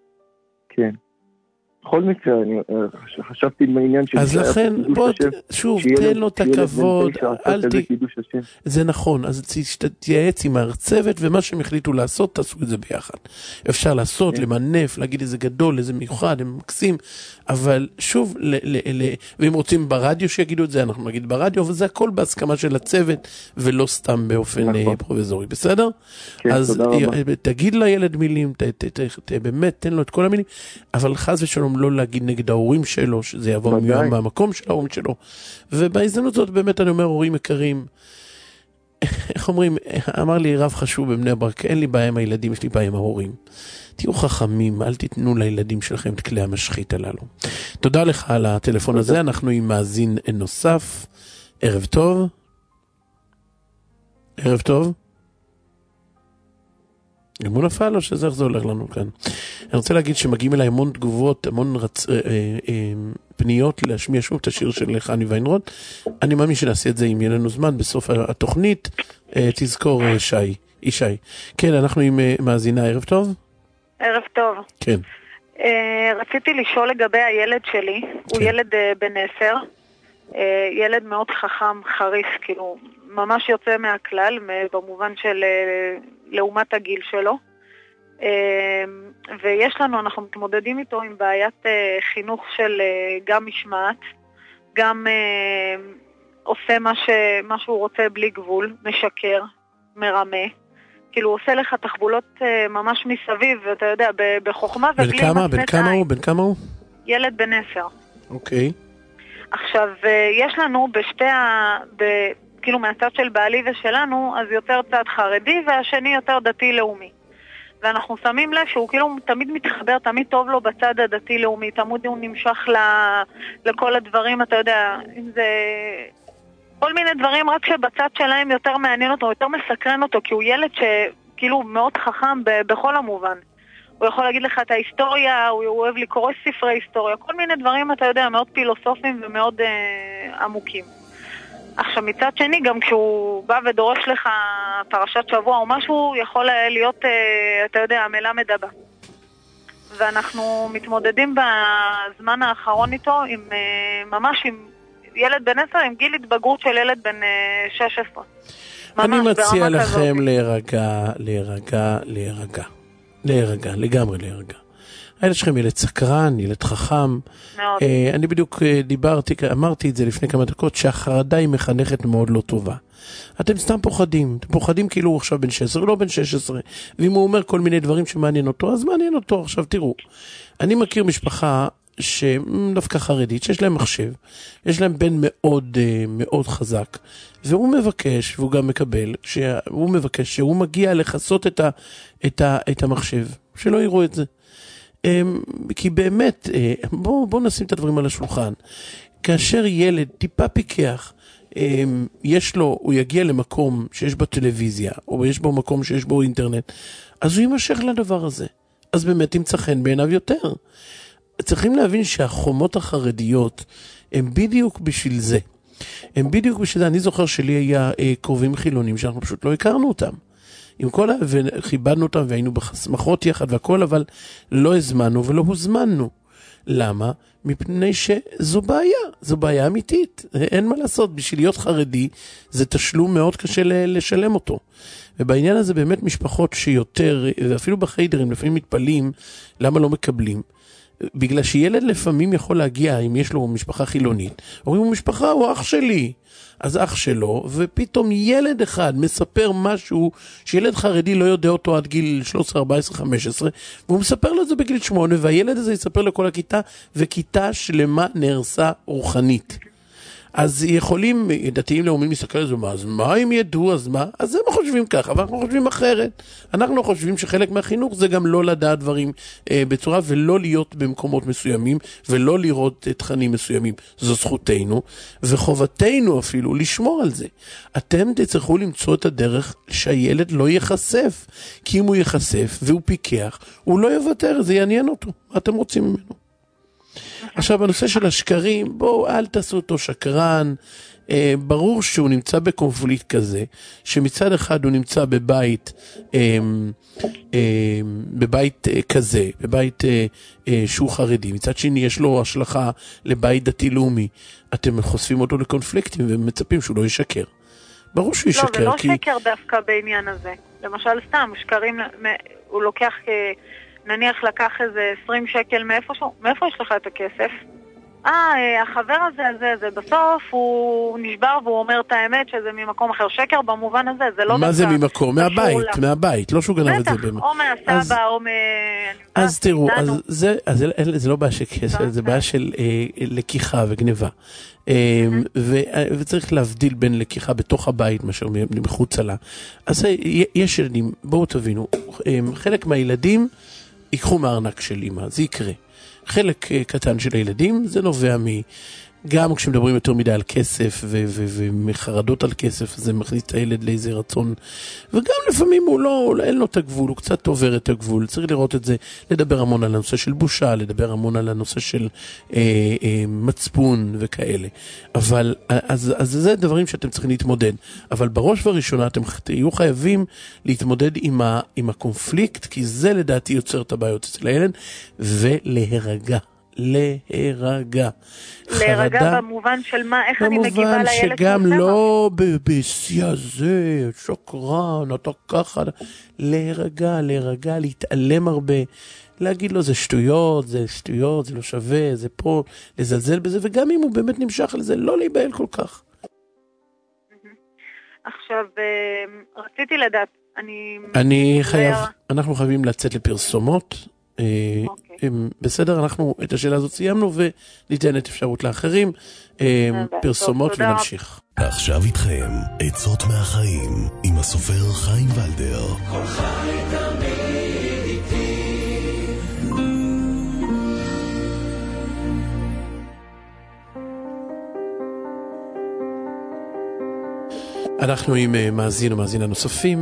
כן. בכל מקרה, אני חשבתי בעניין של... אז לכן, בוא, שוב, תן לו את הכבוד, אל ת... זה נכון, אז תתייעץ עם הצוות, ומה שהם החליטו לעשות, תעשו את זה ביחד. אפשר לעשות, למנף, להגיד איזה גדול, איזה מיוחד, הם מקסים, אבל שוב, ואם רוצים ברדיו שיגידו את זה, אנחנו נגיד ברדיו, אבל זה הכל בהסכמה של הצוות, ולא סתם באופן פרוביזורי, בסדר? אז תגיד לילד מילים, באמת, תן לו את כל המילים, אבל חס ושלום לא להגיד נגד ההורים שלו, שזה יבוא מהמקום של ההורים שלו. ובהזדמנות זאת באמת אני אומר, הורים יקרים, איך אומרים, אמר לי רב חשוב בבני ברק, אין לי בעיה עם הילדים, יש לי בעיה עם ההורים. תהיו חכמים, אל תיתנו לילדים שלכם את כלי המשחית הללו. תודה לך על הטלפון הזה, אנחנו עם מאזין נוסף. ערב טוב. ערב טוב. אם הוא נפל או שזה איך זה הולך לנו כאן. אני רוצה להגיד שמגיעים אליי המון תגובות, המון רצ... אה, אה, פניות להשמיע שוב את השיר של חני ויינרוט. אני מאמין שנעשה את זה אם יהיה לנו זמן בסוף התוכנית. אה, תזכור אה, שי, ישי. כן, אנחנו עם אה, מאזינה, ערב טוב. ערב טוב. כן. אה, רציתי לשאול לגבי הילד שלי, כן. הוא ילד אה, בן עשר, אה, ילד מאוד חכם, חריף, כאילו ממש יוצא מהכלל, במובן של אה, לעומת הגיל שלו. ויש לנו, אנחנו מתמודדים איתו עם בעיית חינוך של גם משמעת, גם עושה מה, ש, מה שהוא רוצה בלי גבול, משקר, מרמה, כאילו הוא עושה לך תחבולות ממש מסביב, ואתה יודע, בחוכמה ובלי מצנת עין. בן כמה הוא? בן כמה הוא? ילד בן עשר. אוקיי. עכשיו, יש לנו בשתי ה... ב, כאילו מהצד של בעלי ושלנו, אז יותר צד חרדי והשני יותר דתי-לאומי. ואנחנו שמים לב שהוא כאילו תמיד מתחבר, תמיד טוב לו בצד הדתי-לאומי, תמיד הוא נמשך ל... לכל הדברים, אתה יודע, אם זה... כל מיני דברים, רק שבצד שלהם יותר מעניין אותו, יותר מסקרן אותו, כי הוא ילד שכאילו מאוד חכם ב... בכל המובן. הוא יכול להגיד לך את ההיסטוריה, הוא אוהב לקרוא ספרי היסטוריה, כל מיני דברים, אתה יודע, מאוד פילוסופיים ומאוד אה, עמוקים. עכשיו מצד שני, גם כשהוא בא ודורש לך פרשת שבוע או משהו, יכול להיות, אתה יודע, המלמד הבא. ואנחנו מתמודדים בזמן האחרון איתו עם, ממש עם ילד בן עשר, עם גיל התבגרות של ילד בן שש עשרה. אני מציע לכם להירגע, להירגע, להירגע. להירגע, לגמרי להירגע. הילד שלכם ילד סקרן, ילד חכם. מאוד. אני בדיוק דיברתי, אמרתי את זה לפני כמה דקות, שהחרדה היא מחנכת מאוד לא טובה. אתם סתם פוחדים, אתם פוחדים כאילו הוא עכשיו בן שש עשרה, לא בן שש עשרה, ואם הוא אומר כל מיני דברים שמעניין אותו, אז מעניין אותו. עכשיו תראו, אני מכיר משפחה שדווקא חרדית, שיש להם מחשב, יש להם בן מאוד מאוד חזק, והוא מבקש, והוא גם מקבל, שהוא מבקש שהוא מגיע לחסות את, ה, את, ה, את המחשב, שלא יראו את זה. כי באמת, בוא, בוא נשים את הדברים על השולחן. כאשר ילד טיפה פיקח, יש לו, הוא יגיע למקום שיש בו טלוויזיה, או יש בו מקום שיש בו אינטרנט, אז הוא יימשך לדבר הזה. אז באמת ימצא חן בעיניו יותר. צריכים להבין שהחומות החרדיות הם בדיוק בשביל זה. הם בדיוק בשביל זה. אני זוכר שלי היה קרובים חילונים שאנחנו פשוט לא הכרנו אותם. עם כל ה... וחיבדנו אותם והיינו בחסמכות יחד והכל, אבל לא הזמנו ולא הוזמנו. למה? מפני שזו בעיה, זו בעיה אמיתית. אין מה לעשות, בשביל להיות חרדי זה תשלום מאוד קשה לשלם אותו. ובעניין הזה באמת משפחות שיותר, ואפילו בחיידרים לפעמים מתפלים, למה לא מקבלים? בגלל שילד לפעמים יכול להגיע, אם יש לו משפחה חילונית, אומרים לו משפחה, הוא אח שלי. אז אח שלו, ופתאום ילד אחד מספר משהו שילד חרדי לא יודע אותו עד גיל שלוש עשרה, ארבע עשרה, חמש עשרה, והוא מספר לו את זה בגיל שמונה, והילד הזה יספר לכל הכיתה, וכיתה שלמה נהרסה רוחנית. אז יכולים, דתיים לאומיים להסתכל על זה, אז מה אם ידעו, אז מה? אז הם חושבים ככה, אבל אנחנו חושבים אחרת. אנחנו חושבים שחלק מהחינוך זה גם לא לדעת דברים אה, בצורה, ולא להיות במקומות מסוימים, ולא לראות תכנים מסוימים. זו זכותנו, וחובתנו אפילו לשמור על זה. אתם תצטרכו למצוא את הדרך שהילד לא ייחשף, כי אם הוא ייחשף והוא פיקח, הוא לא יוותר, זה יעניין אותו. מה אתם רוצים ממנו? עכשיו, בנושא של השקרים, בואו, אל תעשו אותו שקרן. אה, ברור שהוא נמצא בקונפליקט כזה, שמצד אחד הוא נמצא בבית, אה, אה, בבית אה, כזה, בבית אה, אה, שהוא חרדי. מצד שני, יש לו השלכה לבית דתי-לאומי. אתם חושפים אותו לקונפליקטים ומצפים שהוא לא ישקר. ברור שהוא ישקר. לא, זה לא כי... שקר דווקא בעניין הזה. למשל, סתם, שקרים, הוא לוקח... נניח לקח איזה עשרים שקל, מאיפה, ש... מאיפה יש לך את הכסף? אה, החבר הזה, זה, זה, בסוף הוא נשבר והוא אומר את האמת שזה ממקום אחר. שקר במובן הזה, זה לא... מה זה ממקום? מהבית, מהבית, לא שהוא גנב את זה. בטח, או מהסבא, או מ... אז תראו, זה זה לא בעיה של כסף, זה בעיה של לקיחה וגניבה. וצריך להבדיל בין לקיחה בתוך הבית מאשר מחוצה לה. אז יש ילדים, בואו תבינו, חלק מהילדים ייקחו מהארנק של אמא, זה יקרה. חלק קטן של הילדים, זה נובע גם כשמדברים יותר מדי על כסף ומחרדות על כסף, זה מכניס את הילד לאיזה רצון, וגם לפעמים הוא לא, אין לו את הגבול, הוא קצת עובר את הגבול, צריך לראות את זה, לדבר המון על הנושא של בושה, לדבר המון על הנושא של אה, אה, מצפון וכאלה, אבל אז, אז זה דברים שאתם צריכים להתמודד, אבל בראש ובראשונה אתם תהיו חייבים להתמודד עם, ה, עם הקונפליקט, כי זה לדעתי יוצר את הבעיות אצל הילד, ולהירגע. להירגע. להירגע במובן של מה, איך אני מגיבה לילד שלכם? במובן שגם לא בשיא הזה, שוקרן, אתה ככה, להירגע, להירגע, להתעלם הרבה, להגיד לו זה שטויות, זה שטויות, זה לא שווה, זה פה, לזלזל בזה, וגם אם הוא באמת נמשך לזה, לא להיבהל כל כך. עכשיו, רציתי לדעת, אני... אני חייב, אנחנו חייבים לצאת לפרסומות, בסדר, אנחנו את השאלה הזאת סיימנו וניתן את אפשרות לאחרים, פרסומות ונמשיך. עכשיו איתכם עצות מהחיים עם הסופר חיים ולדר. כל חי תמיד איתי. אנחנו עם מאזין או מאזין הנוספים.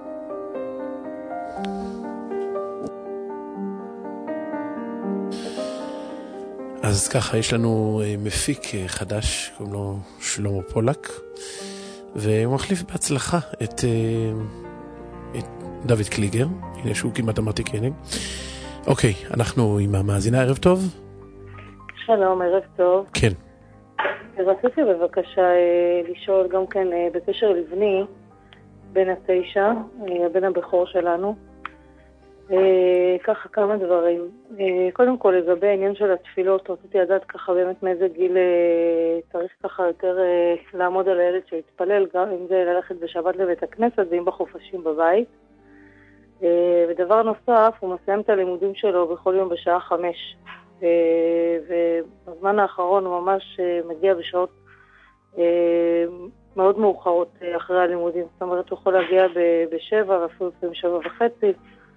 אז ככה, יש לנו מפיק חדש, קוראים לו שלמה פולק, והוא מחליף בהצלחה את, את דוד קליגר. הנה שהוא כמעט אמרתי קניג. אוקיי, אנחנו עם המאזינה, ערב טוב. שלום, ערב טוב. כן. רציתי בבקשה לשאול גם כן בקשר לבני, בן התשע, הבן הבכור שלנו. ככה כמה דברים. קודם כל לגבי העניין של התפילות, רציתי לדעת ככה באמת מאיזה גיל צריך ככה יותר לעמוד על הילד שיתפלל, גם אם זה ללכת בשבת לבית הכנסת ואם בחופשים בבית. ודבר נוסף, הוא מסיים את הלימודים שלו בכל יום בשעה חמש, ובזמן האחרון הוא ממש מגיע בשעות מאוד מאוחרות אחרי הלימודים, זאת אומרת הוא יכול להגיע בשבע ואפילו בשבע וחצי,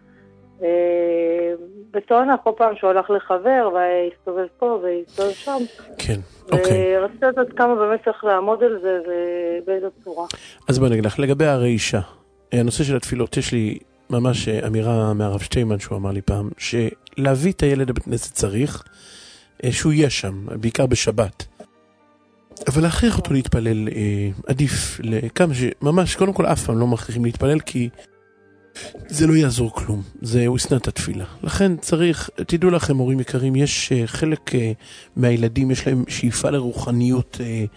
בטענה כל פעם שהוא הלך לחבר והסתובב פה והסתובב שם. כן, אוקיי. רציתי לדעת כמה באמת צריך לעמוד על זה ובאיזו צורה. אז בוא נגיד לך, לגבי הראישה, הנושא של התפילות, יש לי ממש אמירה מהרב שטיימן שהוא אמר לי פעם, שלהביא את הילד לבית כנסת צריך שהוא יהיה שם, בעיקר בשבת. אבל להכריח אותו להתפלל עדיף לכמה שממש, קודם כל אף פעם לא מכריחים להתפלל, כי זה לא יעזור כלום, זה הוא ישנא את התפילה. לכן צריך, תדעו לכם הורים יקרים, יש חלק מהילדים יש להם שאיפה לרוחניות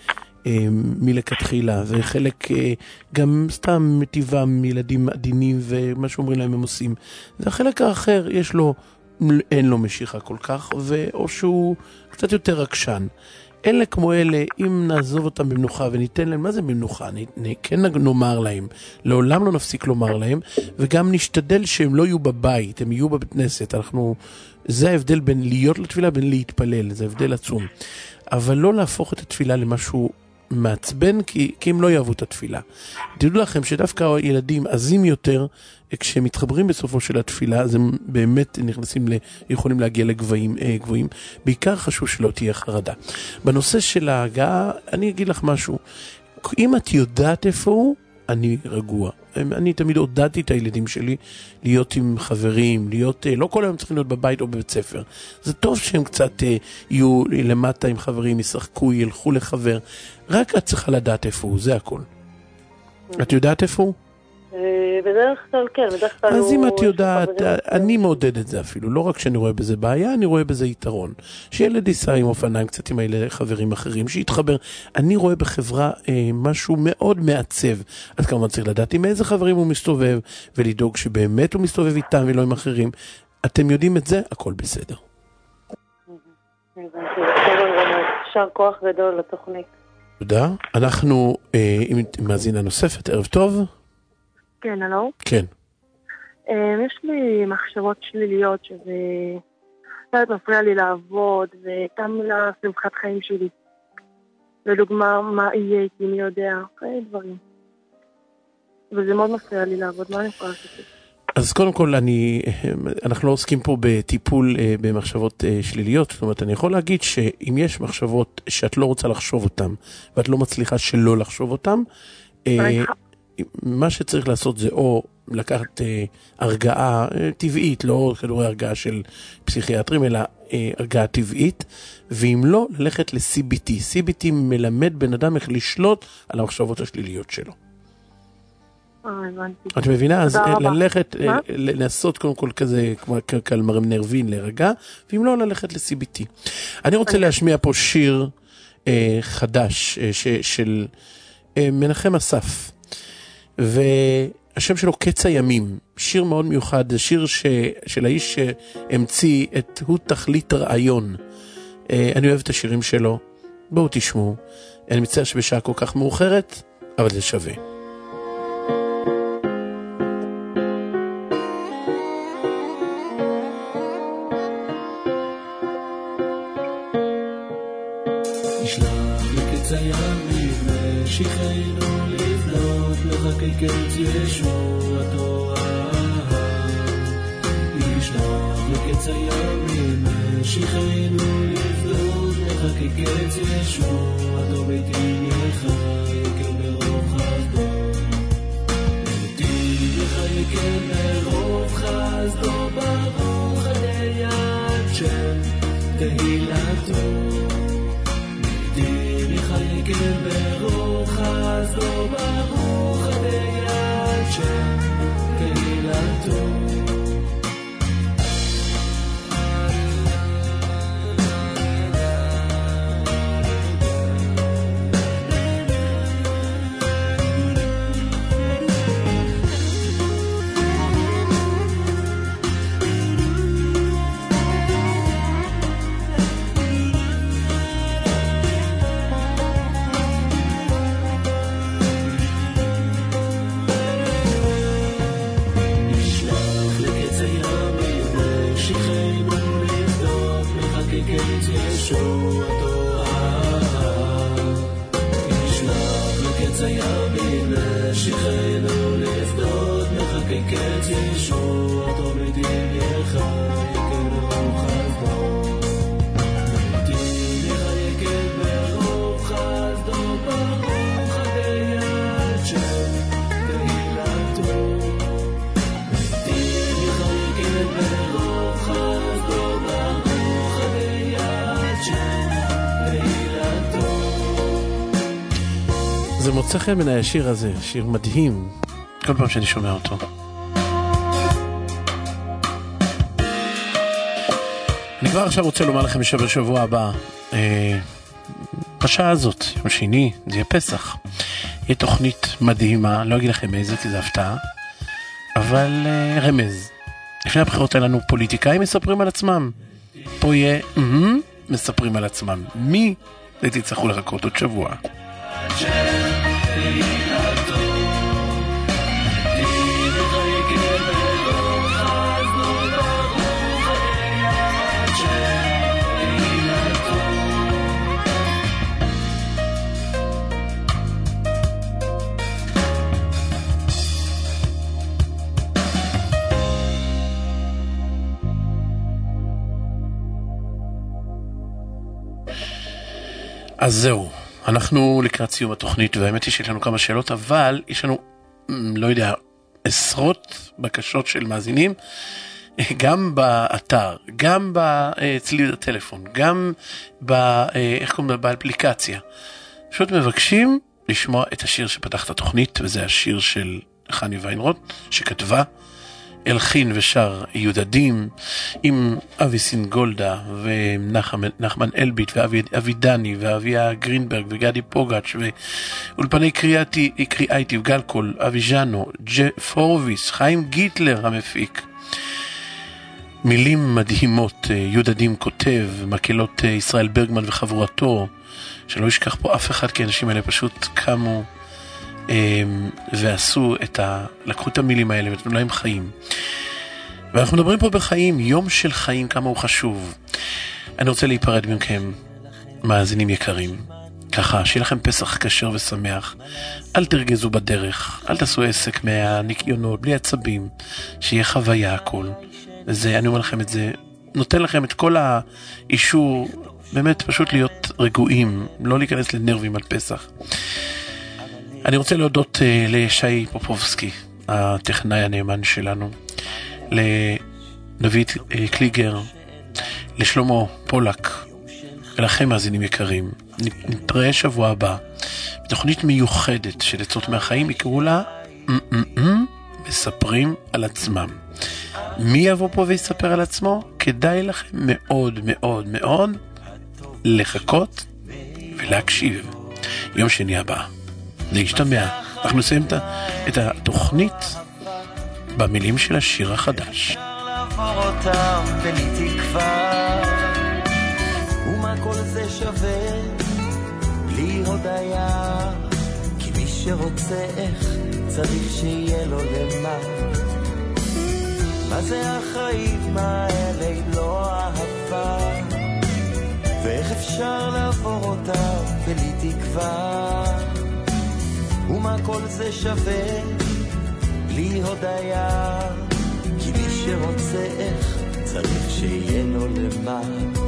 מלכתחילה, וחלק גם סתם מטבע מילדים עדינים ומה שאומרים להם הם עושים. זה החלק האחר, יש לו, אין לו משיכה כל כך, או שהוא קצת יותר רגשן. אלה כמו אלה, אם נעזוב אותם במנוחה וניתן להם, מה זה במנוחה? כן נאמר להם, לעולם לא נפסיק לומר להם, וגם נשתדל שהם לא יהיו בבית, הם יהיו בבית כנסת. אנחנו, זה ההבדל בין להיות לתפילה, בין להתפלל, זה הבדל עצום. אבל לא להפוך את התפילה למשהו מעצבן, כי, כי הם לא יאהבו את התפילה. תדעו לכם שדווקא הילדים עזים יותר, כשהם מתחברים בסופו של התפילה, אז הם באמת נכנסים, ל, יכולים להגיע לגבוהים, אה, גבוהים. בעיקר חשוב שלא תהיה חרדה. בנושא של ההגעה, אני אגיד לך משהו. אם את יודעת איפה הוא, אני רגוע. אני תמיד עודדתי את הילדים שלי להיות עם חברים, להיות, לא כל היום צריכים להיות בבית או בבית ספר. זה טוב שהם קצת יהיו למטה עם חברים, ישחקו, ילכו לחבר. רק את צריכה לדעת איפה הוא, זה הכל. את יודעת איפה הוא? בדרך כלל כן, בדרך כלל אז אם את יודעת, אני מעודד את זה אפילו, לא רק שאני רואה בזה בעיה, אני רואה בזה יתרון. שילד ייסע עם אופניים קצת עם חברים אחרים, שיתחבר. אני רואה בחברה אה, משהו מאוד מעצב. אז כמובן צריך לדעת עם איזה חברים הוא מסתובב, ולדאוג שבאמת הוא מסתובב איתם ולא עם אחרים. אתם יודעים את זה, הכל בסדר. שר כוח גדול לתוכנית. תודה. אנחנו אה, עם מאזינה נוספת, ערב טוב. כן, הלו? כן. יש לי מחשבות שליליות שזה לא מפריע לי לעבוד וגם לשמחת חיים שלי. לדוגמה, מה יהיה איתי, מי יודע, כאלה דברים. וזה מאוד מפריע לי לעבוד, מה אני יכולה לעשות? אז קודם כל, אני, אנחנו לא עוסקים פה בטיפול במחשבות שליליות, זאת אומרת, אני יכול להגיד שאם יש מחשבות שאת לא רוצה לחשוב אותן, ואת לא מצליחה שלא לחשוב אותן, מה שצריך לעשות זה או לקחת הרגעה טבעית, לא כדורי הרגעה של פסיכיאטרים, אלא הרגעה טבעית, ואם לא, ללכת ל-סי בי טי. סי בי טי מלמד בן אדם איך לשלוט על המחשבות השליליות שלו. את מבינה? אז ללכת, לנסות קודם כל כזה, כמו קלמרים נרבין להירגע, ואם לא, ללכת ל-סי בי טי. אני רוצה להשמיע פה שיר חדש של מנחם אסף, והשם שלו קץ הימים, שיר מאוד מיוחד, זה שיר של האיש שהמציא את הוא תכלית רעיון. אני אוהב את השירים שלו, בואו תשמעו. אני מצטער שבשעה כל כך מאוחרת, אבל זה שווה. שכנו לבנות מחקק את ישועתו ישלח לקץ הימים שכנו לבנות מחקק את ישועתו ביתי יחייק ברוב חסדו ביתי יחייק ברוב חסדו ברוך הדיית שם תהילתו ביתי יחייק ברוב חסדו ברוך הדיית שם תהילתו שכנו לפדות מחקקת ישועתו בדין יחייק ברוב חסדו בדין יחייק ברוב חסדו ברוך הדיית שם תהילתו בדין יחייק ברוב חסדו ברוך הדיית שם תהילתו. זה מוצא חן מן השיר הזה, שיר מדהים, כל פעם שאני שומע אותו. אני כבר עכשיו רוצה לומר לכם שבשבוע הבא, אה, בשעה הזאת, יום שני, זה יהיה פסח. יהיה תוכנית מדהימה, לא אגיד לכם איזה, כי זה הפתעה, אבל אה, רמז. לפני הבחירות האלה לנו פוליטיקאים מספרים על עצמם. פה יהיה, mm-hmm, מספרים על עצמם. מי? זה תצטרכו לחכות עוד שבוע. אז זהו, אנחנו לקראת סיום התוכנית, והאמת היא שיש לנו כמה שאלות, אבל יש לנו, לא יודע, עשרות בקשות של מאזינים, גם באתר, גם בצליל הטלפון, גם ב, איך קוראים, באפליקציה. פשוט מבקשים לשמוע את השיר שפתח את התוכנית, וזה השיר של חני ויינרוט, שכתבה, אלחין ושר יהודדים, עם אבי סינגולדה ונחמן אלביט ואבי דני ואביה גרינברג וגדי פוגץ' ואולפני קריאייטיב גלקול, אבי ז'אנו, פורוויס, חיים גיטלר המפיק. מילים מדהימות, יהודדים כותב, מקהלות ישראל ברגמן וחבורתו, שלא ישכח פה אף אחד, כי האנשים האלה פשוט קמו ועשו את ה... לקחו את המילים האלה ונתנו להם חיים. ואנחנו מדברים פה בחיים, יום של חיים, כמה הוא חשוב. אני רוצה להיפרד מכם, מאזינים יקרים. ככה, שיהיה לכם פסח כשר ושמח. אל תרגזו בדרך, אל תעשו עסק מהניקיונות, בלי עצבים, שיהיה חוויה הכל. וזה, אני אומר לכם את זה, נותן לכם את כל האישור, באמת פשוט להיות רגועים, לא להיכנס לנרבים על פסח. אני רוצה להודות uh, לשי פופובסקי, הטכנאי הנאמן שלנו, לדוד uh, קליגר, לשלמה פולק, ולכם מאזינים יקרים. נתראה שבוע הבא בתוכנית מיוחדת של עצות מהחיים, יקראו לה מספרים על עצמם. מי יבוא פה ויספר על עצמו? כדאי לכם מאוד מאוד מאוד לחכות ולהקשיב. יום שני הבא להשתמע. אנחנו נסיים את התוכנית במילים של השיר החדש. לעבור אותם בלי תקווה, ומה כל זה שווה בלי הודעה, כי מי שרוצה איך צריך שיהיה לו למה. מה זה החיים האלה אם לא אהבה, ואיך אפשר לעבור אותם בלי תקווה, ומה כל זה שווה בלי הודעה, כי מי שרוצה איך צריך שיהיה לו למה.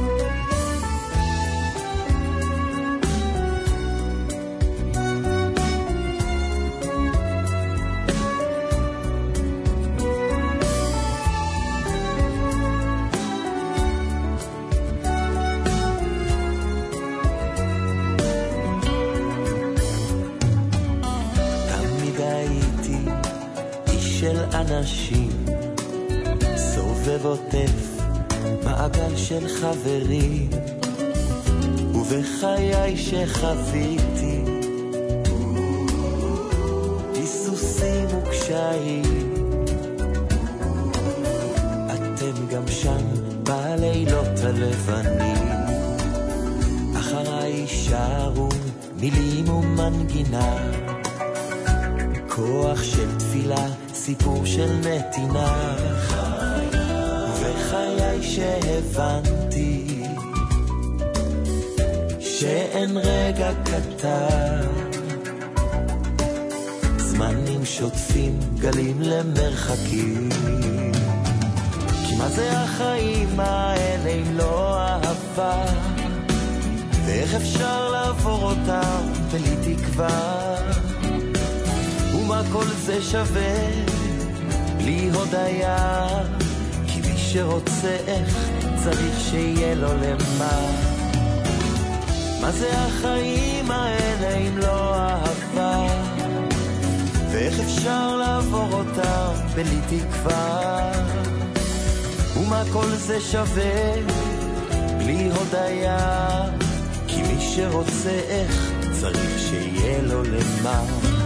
אנשים סובב עוטף מעגל של חברים, ובחיי שחוויתי היסוסים וקשיים, אתם גם שם בלילות הלבנים, אחריי שרו מילים ומנגינה, כוח של תפילה, סיפור של נתינה, וחיי שהבנתי שאין רגע קטן, זמנים שוטפים גלים למרחקים, כי מה זה החיים האלה אם לא אהבה, ואיך אפשר לעבור אותם בלי תקווה, ומה כל זה שווה בלי הודעה, כי מי שרוצה איך צריך שיהיה לו למה. מה זה החיים האלה אם לא אהבה, ואיך אפשר לעבור אותם בלי תקווה, ומה כל זה שווה בלי הודעה, כי מי שרוצה איך צריך שיהיה לו למה.